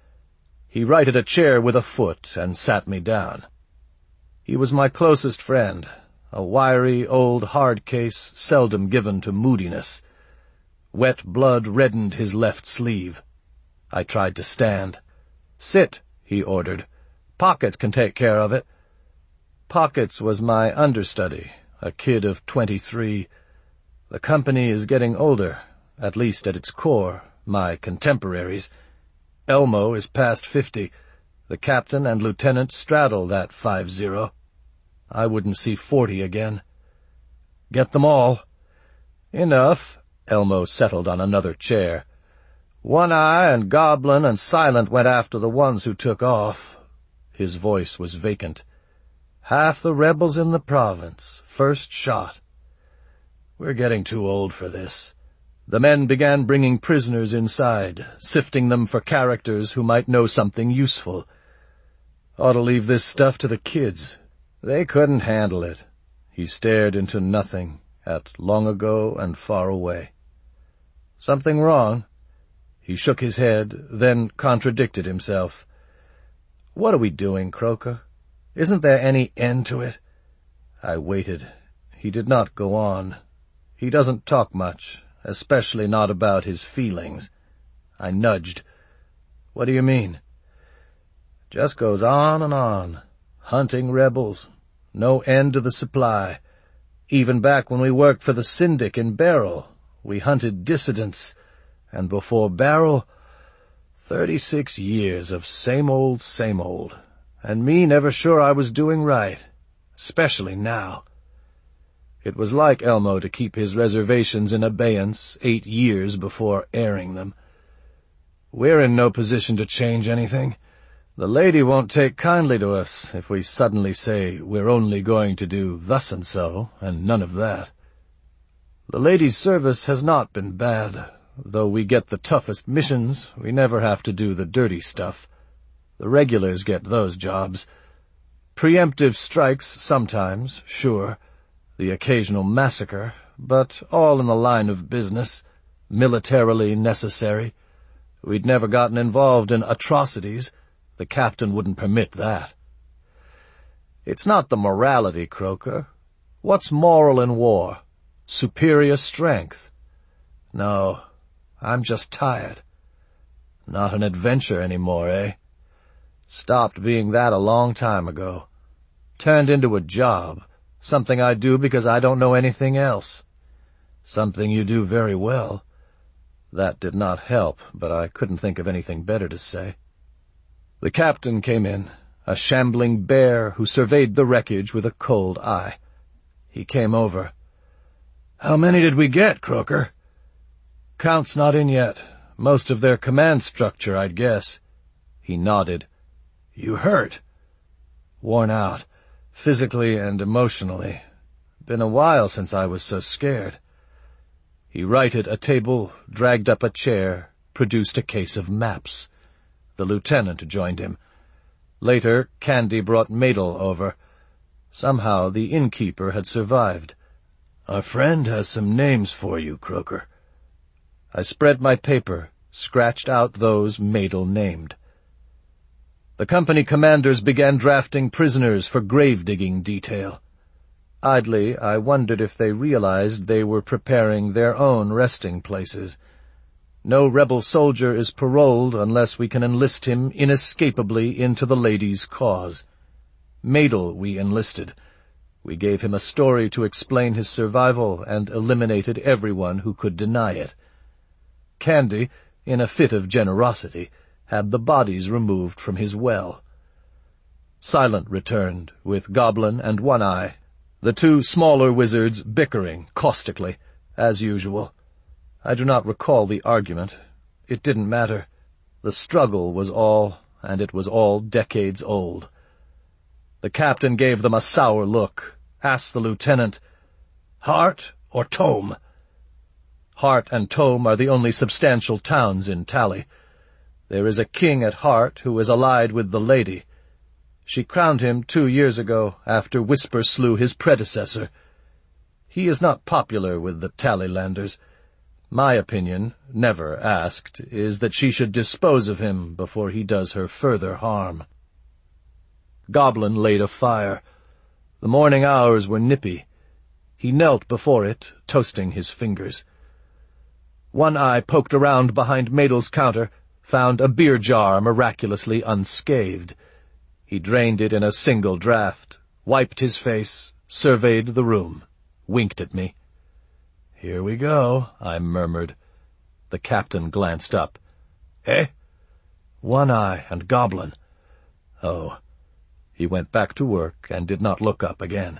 He righted a chair with a foot and sat me down. He was my closest friend, a wiry, old hard case seldom given to moodiness. Wet blood reddened his left sleeve. I tried to stand. "Sit," he ordered. "Pockets can take care of it." Pockets was my understudy, a kid of twenty-three. The company is getting older, at least at its core, my contemporaries. Elmo is past fifty. The captain and lieutenant straddle that five-zero. I wouldn't see forty again. "Get them all." "Enough." Elmo settled on another chair. "One Eye and Goblin and Silent went after the ones who took off." His voice was vacant. "Half the rebels in the province, first shot. We're getting too old for this." The men began bringing prisoners inside, sifting them for characters who might know something useful. "Ought to leave this stuff to the kids. They couldn't handle it." He stared into nothing, at long ago and far away. "Something wrong?" He shook his head, then contradicted himself. "What are we doing, Croker? Isn't there any end to it?" I waited. He did not go on. He doesn't talk much, especially not about his feelings. I nudged. "What do you mean?" "Just goes on and on. Hunting rebels. No end to the supply. Even back when we worked for the Syndic in Barrel, we hunted dissidents. And before Barrel, thirty-six years of same old, same old. And me never sure I was doing right. Especially now." It was like Elmo to keep his reservations in abeyance eight years before airing them. "We're in no position to change anything. The lady won't take kindly to us if we suddenly say we're only going to do thus and so, and none of that. The lady's service has not been bad. Though we get the toughest missions, we never have to do the dirty stuff. The regulars get those jobs. Preemptive strikes sometimes, sure. The occasional massacre, but all in the line of business, militarily necessary. We'd never gotten involved in atrocities. The captain wouldn't permit that. It's not the morality, Croker. What's moral in war? Superior strength. No, I'm just tired. Not an adventure anymore, eh? Stopped being that a long time ago. Turned into a job. Something I do because I don't know anything else. Something you do very well. That did not help, but I couldn't think of anything better to say. The captain came in, a shambling bear who surveyed the wreckage with a cold eye. He came over. "How many did we get, Croker?" "Count's not in yet. Most of their command structure, I'd guess." He nodded. "You hurt?" "Worn out. Physically and emotionally. Been a while since I was so scared." He righted a table, dragged up a chair, produced a case of maps. The lieutenant joined him. Later, Candy brought Madel over. Somehow the innkeeper had survived. "Our friend has some names for you, Croker." I spread my paper, scratched out those Madel named. The company commanders began drafting prisoners for grave-digging detail. Idly, I wondered if they realized they were preparing their own resting places. No rebel soldier is paroled unless we can enlist him inescapably into the lady's cause. Madel we enlisted. We gave him a story to explain his survival and eliminated everyone who could deny it. Candy, in a fit of generosity, had the bodies removed from his well. Silent returned, with Goblin and One-Eye, the two smaller wizards bickering caustically, as usual. I do not recall the argument. It didn't matter. The struggle was all, and it was all decades old. The captain gave them a sour look, asked the lieutenant, "Hart or Tome?" Hart and Tome are the only substantial towns in Tally. There is a king at Hart who is allied with the lady. She crowned him two years ago, after Whisper slew his predecessor. He is not popular with the Tallylanders. My opinion, never asked, is that she should dispose of him before he does her further harm. Goblin laid a fire. The morning hours were nippy. He knelt before it, toasting his fingers. One-Eye poked around behind Madel's counter, found a beer jar miraculously unscathed. He drained it in a single draught, wiped his face, surveyed the room, winked at me. "Here we go," I murmured. The captain glanced up. "Eh?" "One-Eye and Goblin." "Oh." He went back to work and did not look up again.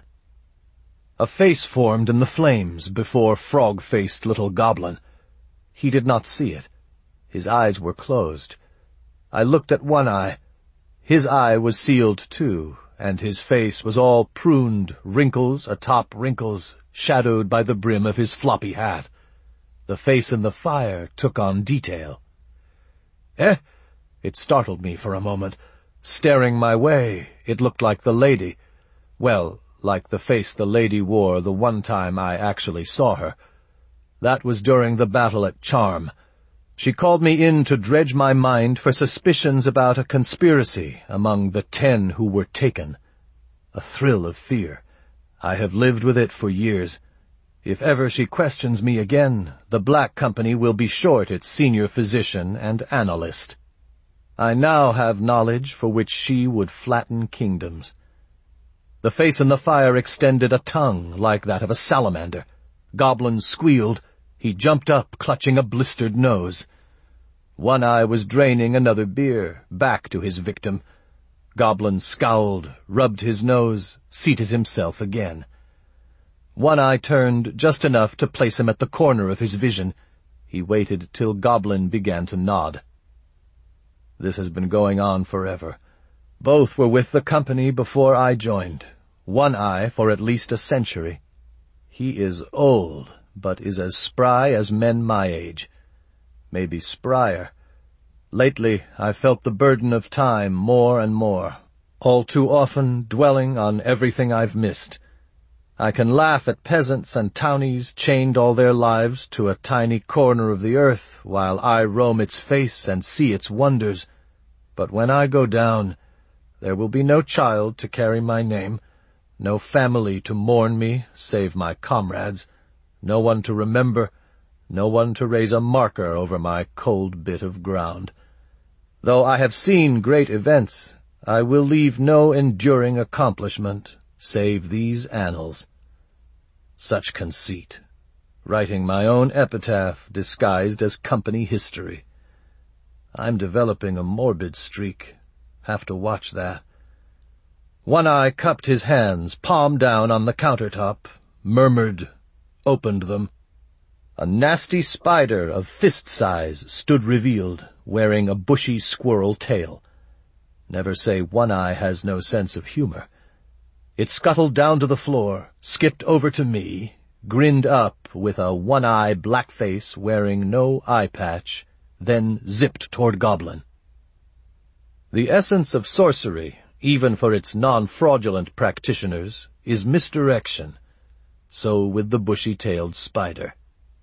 A face formed in the flames before frog-faced little Goblin. He did not see it. His eyes were closed. I looked at One-Eye. His eye was sealed too, and his face was all pruned, wrinkles atop wrinkles, shadowed by the brim of his floppy hat. The face in the fire took on detail. "Eh?" It startled me for a moment. Staring my way, it looked like the lady. Well, like the face the lady wore the one time I actually saw her. That was during the battle at Charm. She called me in to dredge my mind for suspicions about a conspiracy among the ten who were taken. A thrill of fear. I have lived with it for years. If ever she questions me again, the Black Company will be short its senior physician and analyst. I now have knowledge for which she would flatten kingdoms. The face in the fire extended a tongue like that of a salamander. Goblin squealed. He jumped up, clutching a blistered nose. One-Eye was draining another beer, back to his victim. Goblin scowled, rubbed his nose, seated himself again. One-Eye turned just enough to place him at the corner of his vision. He waited till Goblin began to nod. This has been going on forever. Both were with the company before I joined. One-Eye for at least a century. He is old, but is as spry as men my age. Maybe sprier. Lately, I felt the burden of time more and more, all too often dwelling on everything I've missed. I can laugh at peasants and townies chained all their lives to a tiny corner of the earth while I roam its face and see its wonders. But when I go down, there will be no child to carry my name, no family to mourn me save my comrades, no one to remember, no one to raise a marker over my cold bit of ground. Though I have seen great events, I will leave no enduring accomplishment save these annals. Such conceit, writing my own epitaph disguised as company history. I'm developing a morbid streak. Have to watch that. One-Eye cupped his hands, palm down on the countertop, murmured, opened them. A nasty spider of fist size stood revealed, wearing a bushy squirrel tail. Never say One-Eye has no sense of humor. It scuttled down to the floor, skipped over to me, grinned up with a One-Eye black face wearing no eye patch, then zipped toward Goblin. The essence of sorcery, even for its non-fraudulent practitioners, is misdirection. So with the bushy-tailed spider.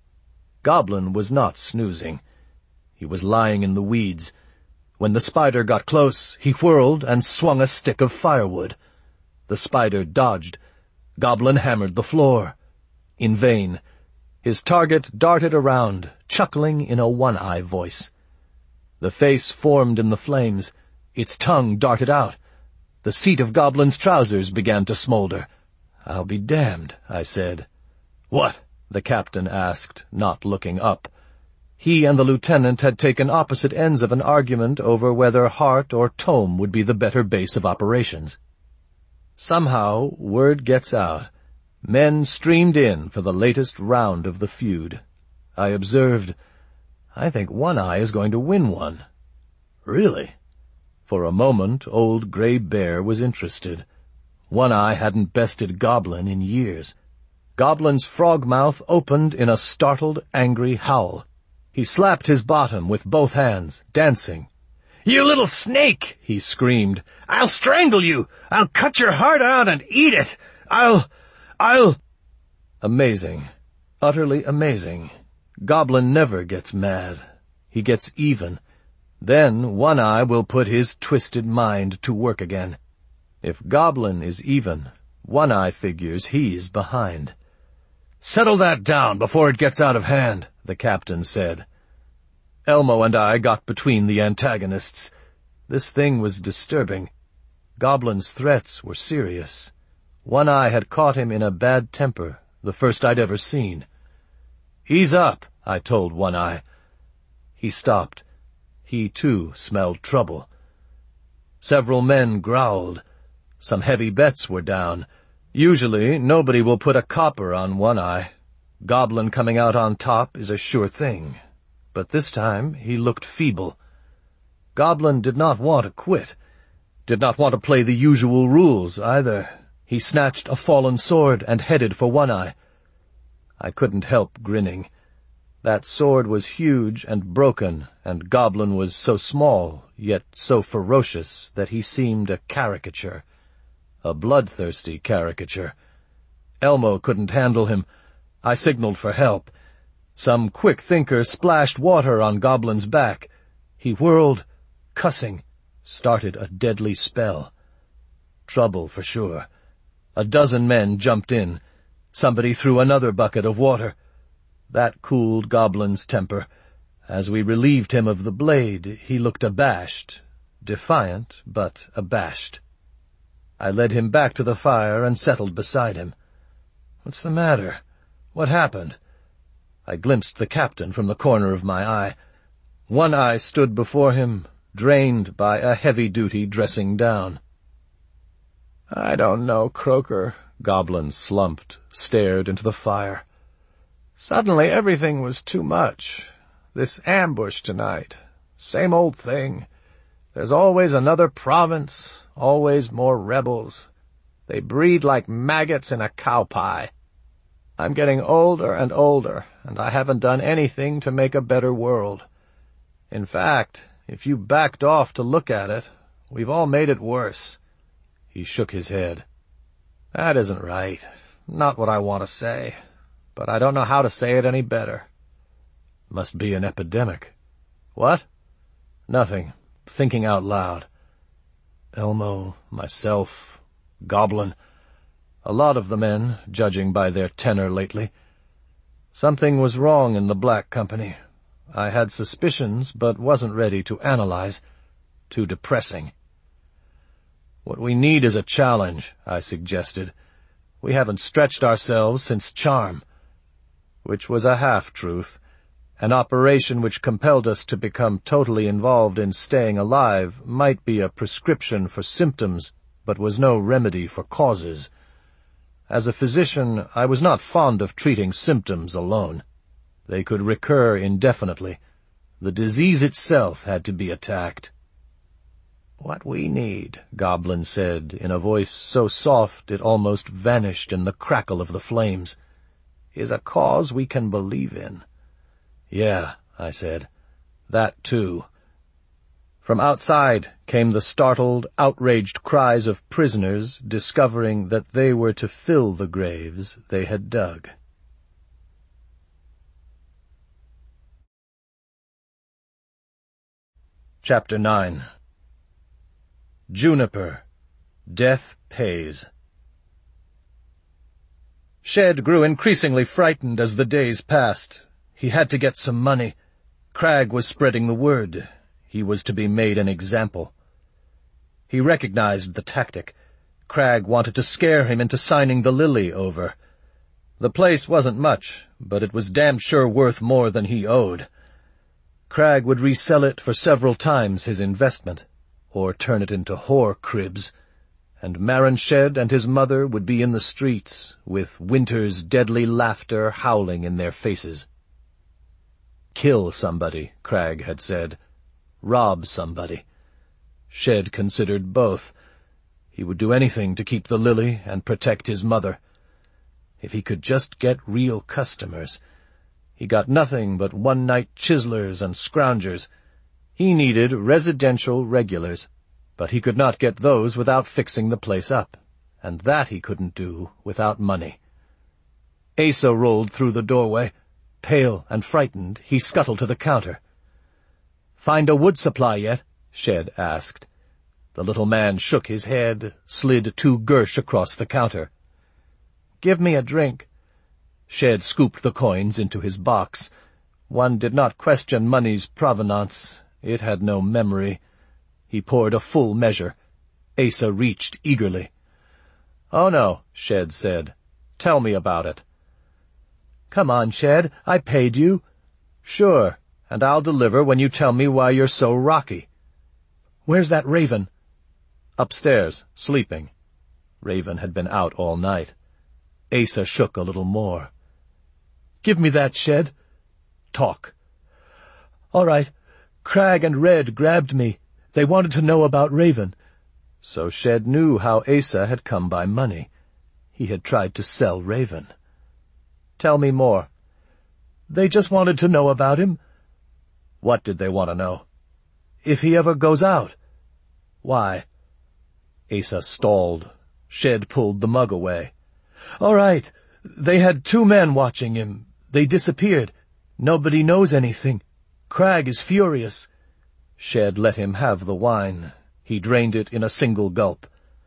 Goblin was not snoozing. He was lying in the weeds. When the spider got close, he whirled and swung a stick of firewood. The spider dodged. Goblin hammered the floor. In vain. His target darted around, chuckling in a one-eye voice. The face formed in the flames. Its tongue darted out. The seat of Goblin's trousers began to smolder. "I'll be damned," I said. "What?" the captain asked, not looking up. He and the lieutenant had taken opposite ends of an argument over whether heart or tome would be the better base of operations. Somehow, word gets out. Men streamed in for the latest round of the feud. I observed, "I think One-Eye is going to win one." "Really?" For a moment, old Grey Bear was interested. One-Eye hadn't bested Goblin in years. Goblin's frog mouth opened in a startled, angry howl. He slapped his bottom with both hands, dancing. "You little snake!" he screamed. "I'll strangle you! I'll cut your heart out and eat it! I'll... I'll—" Amazing. Utterly amazing. Goblin never gets mad. He gets even. Then One-Eye will put his twisted mind to work again. If Goblin is even, One-Eye figures he's behind. "Settle that down before it gets out of hand," the captain said. Elmo and I got between the antagonists. This thing was disturbing. Goblin's threats were serious. One-Eye had caught him in a bad temper, the first I'd ever seen. "Ease up," I told One-Eye. He stopped. He, too, smelled trouble. Several men growled. Some heavy bets were down. Usually, nobody will put a copper on One-Eye. Goblin coming out on top is a sure thing. But this time, he looked feeble. Goblin did not want to quit. Did not want to play the usual rules, either. He snatched a fallen sword and headed for One-Eye. I couldn't help grinning. That sword was huge and broken, and Goblin was so small, yet so ferocious, that he seemed a caricature. A bloodthirsty caricature. Elmo couldn't handle him. I signaled for help. Some quick thinker splashed water on Goblin's back. He whirled, cussing, started a deadly spell. Trouble for sure. A dozen men jumped in. Somebody threw another bucket of water. That cooled Goblin's temper. As we relieved him of the blade, he looked abashed. Defiant, but abashed. I led him back to the fire and settled beside him. "What's the matter? What happened?" I glimpsed the captain from the corner of my eye. One-Eye stood before him, drained by a heavy-duty dressing down. "I don't know, Croaker." Goblin slumped, stared into the fire. "Suddenly everything was too much. This ambush tonight. Same old thing. There's always another province, always more rebels. They breed like maggots in a cow pie. I'm getting older and older, and I haven't done anything to make a better world. In fact, if you backed off to look at it, we've all made it worse." He shook his head. "That isn't right. Not what I want to say. But I don't know how to say it any better." "Must be an epidemic." "What?" "Nothing. Thinking out loud. Elmo, myself, Goblin. A lot of the men, judging by their tenor lately. Something was wrong in the Black Company. I had suspicions, but wasn't ready to analyze. Too depressing." "What we need is a challenge," I suggested. "We haven't stretched ourselves since Charm." Which was a half-truth. An operation which compelled us to become totally involved in staying alive might be a prescription for symptoms, but was no remedy for causes. As a physician, I was not fond of treating symptoms alone. They could recur indefinitely. The disease itself had to be attacked. "What we need," Goblin said, in a voice so soft it almost vanished in the crackle of the flames, "is a cause we can believe in." "Yeah," I said. That too. From outside came the startled, outraged cries of prisoners discovering that they were to fill the graves they had dug. Chapter nine. Juniper. Death Pays. Shed grew increasingly frightened as the days passed. He had to get some money. Cragg was spreading the word. He was to be made an example. He recognized the tactic. Cragg wanted to scare him into signing the Lily over. The place wasn't much, but it was damn sure worth more than he owed. Cragg would resell it for several times his investment, or turn it into whore cribs, and Maron Shed and his mother would be in the streets, with winter's deadly laughter howling in their faces. Kill somebody, Cragg had said. Rob somebody. Shed considered both. He would do anything to keep the Lily and protect his mother. If he could just get real customers. He got nothing but one-night chiselers and scroungers. He needed residential regulars, but he could not get those without fixing the place up, and that he couldn't do without money. Asa rolled through the doorway. Pale and frightened, he scuttled to the counter. "Find a wood supply yet?" Shed asked. The little man shook his head, slid two Gersh across the counter. "Give me a drink." Shed scooped the coins into his box. One did not question money's provenance. It had no memory. He poured a full measure. Asa reached eagerly. "Oh, no," Shed said. "Tell me about it." "Come on, Shed. I paid you." "Sure, and I'll deliver when you tell me why you're so rocky." "Where's that Raven?" "Upstairs, sleeping." Raven had been out all night. Asa shook a little more. "Give me that, Shed." "Talk." "All right. Cragg and Red grabbed me. They wanted to know about Raven." So Shed knew how Asa had come by money. He had tried to sell Raven. "Tell me more." "They just wanted to know about him." "What did they want to know?" "If he ever goes out." "Why?" Asa stalled. Shed pulled the mug away. "All right. They had two men watching him. They disappeared. Nobody knows anything. Cragg is furious." Shed let him have the wine. He drained it in a single gulp.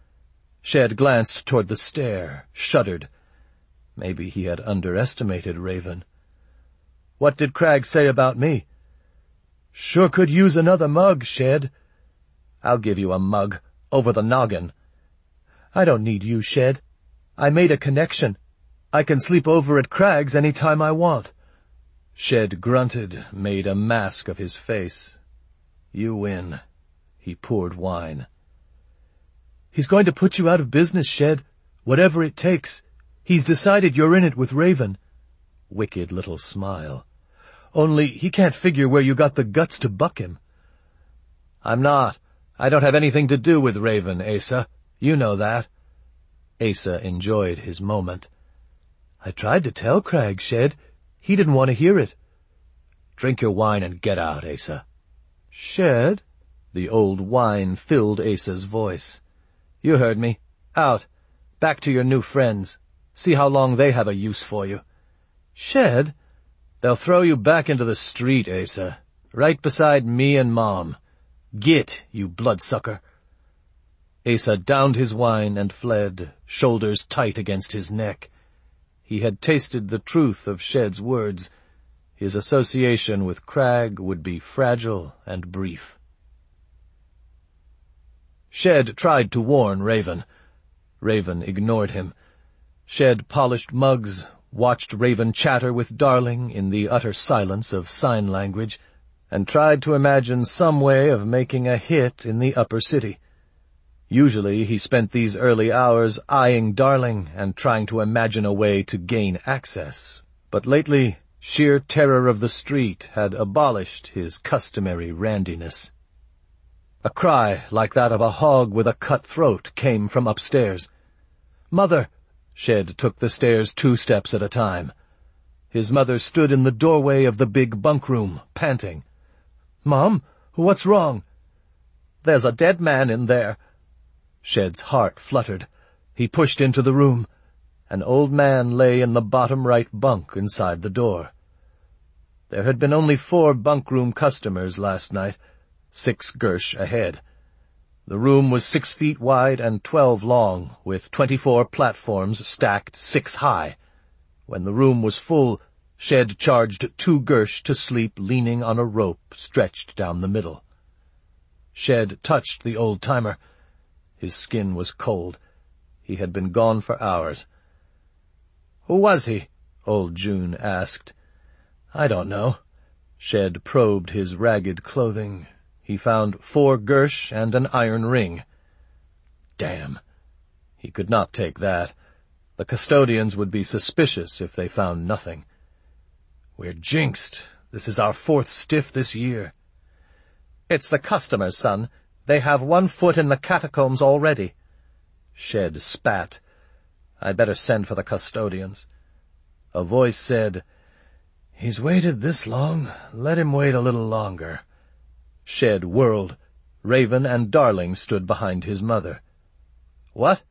Shed glanced toward the stair, shuddered. Maybe he had underestimated Raven. "What did Cragg say about me?" "Sure could use another mug, Shed." "I'll give you a mug, over the noggin." "I don't need you, Shed. I made a connection. I can sleep over at Cragg's any time I want." Shed grunted, made a mask of his face. "You win." He poured wine. "He's going to put you out of business, Shed, whatever it takes. He's decided you're in it with Raven." Wicked little smile. "Only he can't figure where you got the guts to buck him." "I'm not. I don't have anything to do with Raven, Asa. You know that." Asa enjoyed his moment. "I tried to tell Cragg, Shed. He didn't want to hear it." "Drink your wine and get out, Asa." "Shed?" The old wine filled Asa's voice. "You heard me. Out. Back to your new friends. See how long they have a use for you." "Shed?" "They'll throw you back into the street, Asa. Right beside me and Mom. Git, you bloodsucker." Asa downed his wine and fled, shoulders tight against his neck. He had tasted the truth of Shed's words. His association with Cragg would be fragile and brief. Shed tried to warn Raven. Raven ignored him. Shed polished mugs, watched Raven chatter with Darling in the utter silence of sign language, and tried to imagine some way of making a hit in the upper city. Usually he spent these early hours eyeing Darling and trying to imagine a way to gain access, but lately sheer terror of the street had abolished his customary randiness. A cry like that of a hog with a cut throat came from upstairs. "Mother!" Shed took the stairs two steps at a time. His mother stood in the doorway of the big bunk room, panting. "Mom, what's wrong?" "There's a dead man in there." Shed's heart fluttered. He pushed into the room. An old man lay in the bottom right bunk inside the door. There had been only four bunkroom customers last night, six Gersh ahead. The room was six feet wide and twelve long, with twenty-four platforms stacked six high. When the room was full, Shed charged two Gersh to sleep leaning on a rope stretched down the middle. Shed touched the old-timer. His skin was cold. He had been gone for hours. "Who was he?" old June asked. "I don't know." Shed probed his ragged clothing. He found four Gersh and an iron ring. Damn. He could not take that. The custodians would be suspicious if they found nothing. "We're jinxed. This is our fourth stiff this year." "It's the customers, son. They have one foot in the catacombs already." Shed spat. "I'd better send for the custodians." A voice said, "He's waited this long. Let him wait a little longer." Shed whirled. Raven and Darling stood behind his mother. "What?"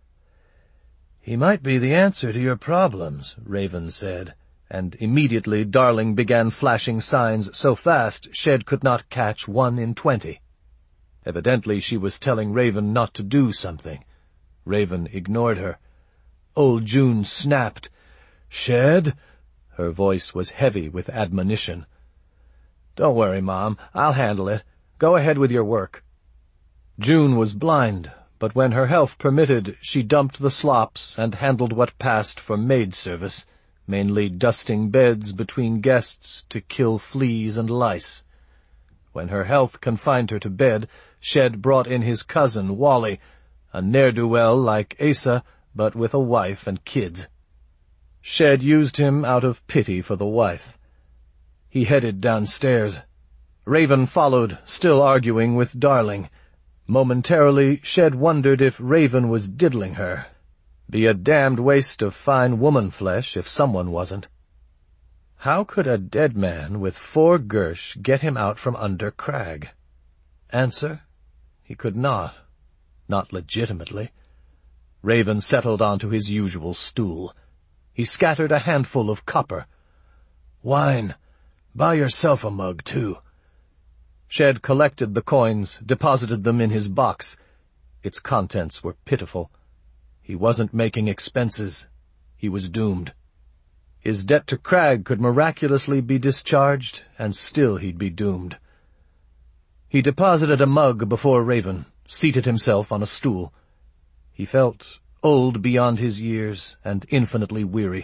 "He might be the answer to your problems," Raven said, and immediately Darling began flashing signs so fast Shed could not catch one in twenty. Evidently she was telling Raven not to do something. Raven ignored her. Old June snapped. "Shed?" Her voice was heavy with admonition. "Don't worry, Mom. I'll handle it. Go ahead with your work." June was blind, but when her health permitted, she dumped the slops and handled what passed for maid service, mainly dusting beds between guests to kill fleas and lice. When her health confined her to bed, Shed brought in his cousin, Wally, a ne'er-do-well like Asa, but with a wife and kids. Shed used him out of pity for the wife. He headed downstairs. Raven followed, still arguing with Darling. Momentarily, Shed wondered if Raven was diddling her. Be a damned waste of fine woman flesh if someone wasn't. How could a dead man with four Gersh get him out from under Crag? Answer? He could not. Not legitimately. Raven settled onto his usual stool. He scattered a handful of copper. "Wine. Buy yourself a mug, too." Shed collected the coins, deposited them in his box. Its contents were pitiful. He wasn't making expenses. He was doomed. His debt to Crag could miraculously be discharged, and still he'd be doomed. He deposited a mug before Raven, seated himself on a stool. He felt old beyond his years and infinitely weary.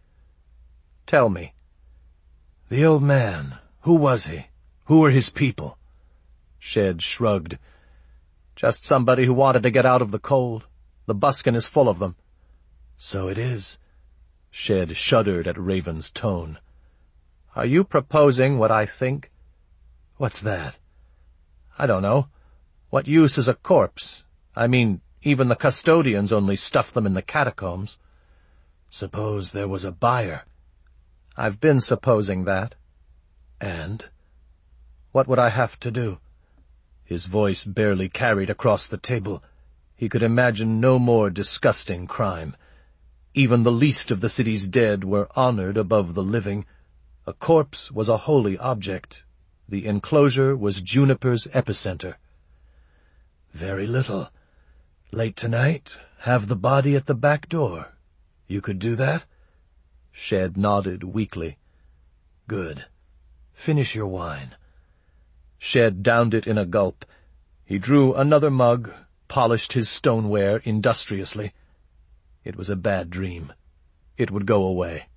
"Tell me." "The old man. Who was he? Who were his people?" Shed shrugged. "Just somebody who wanted to get out of the cold. The buskin is full of them." "So it is." Shed shuddered at Raven's tone. "Are you proposing what I think?" "What's that?" "I don't know. What use is a corpse? I mean, even the custodians only stuff them in the catacombs." "Suppose there was a buyer." "I've been supposing that." "And?" "What would I have to do?" His voice barely carried across the table. He could imagine no more disgusting crime. Even the least of the city's dead were honored above the living. A corpse was a holy object. The enclosure was Juniper's epicenter. "Very little. Late tonight, have the body at the back door. You could do that?" Shed nodded weakly. "Good. Finish your wine." Shed downed it in a gulp. He drew another mug, polished his stoneware industriously. It was a bad dream. It would go away.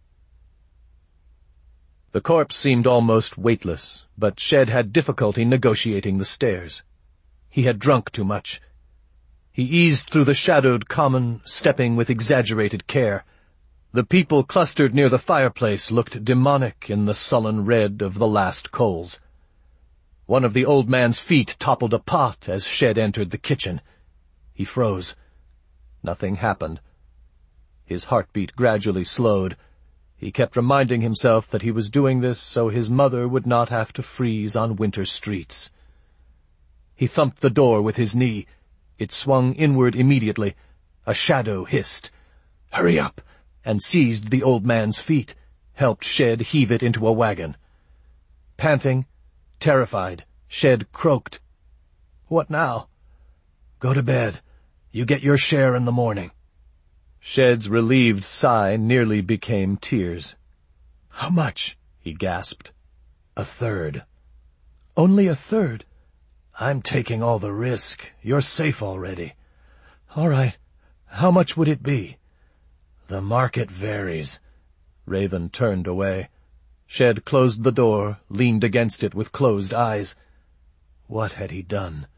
The corpse seemed almost weightless, but Shed had difficulty negotiating the stairs. He had drunk too much. He eased through the shadowed common, stepping with exaggerated care. The people clustered near the fireplace looked demonic in the sullen red of the last coals. One of the old man's feet toppled a pot as Shed entered the kitchen. He froze. Nothing happened. His heartbeat gradually slowed. He kept reminding himself that he was doing this so his mother would not have to freeze on winter streets. He thumped the door with his knee. It swung inward immediately. A shadow hissed. "Hurry up!" and seized the old man's feet, helped Shed heave it into a wagon. Panting, terrified, Shed croaked. "What now?" "Go to bed. You get your share in the morning." Shed's relieved sigh nearly became tears. "How much?" he gasped. "A third." "Only a third?" "I'm taking all the risk. You're safe already." "All right. How much would it be?" "The market varies." Raven turned away. Shed closed the door, leaned against it with closed eyes. What had he done?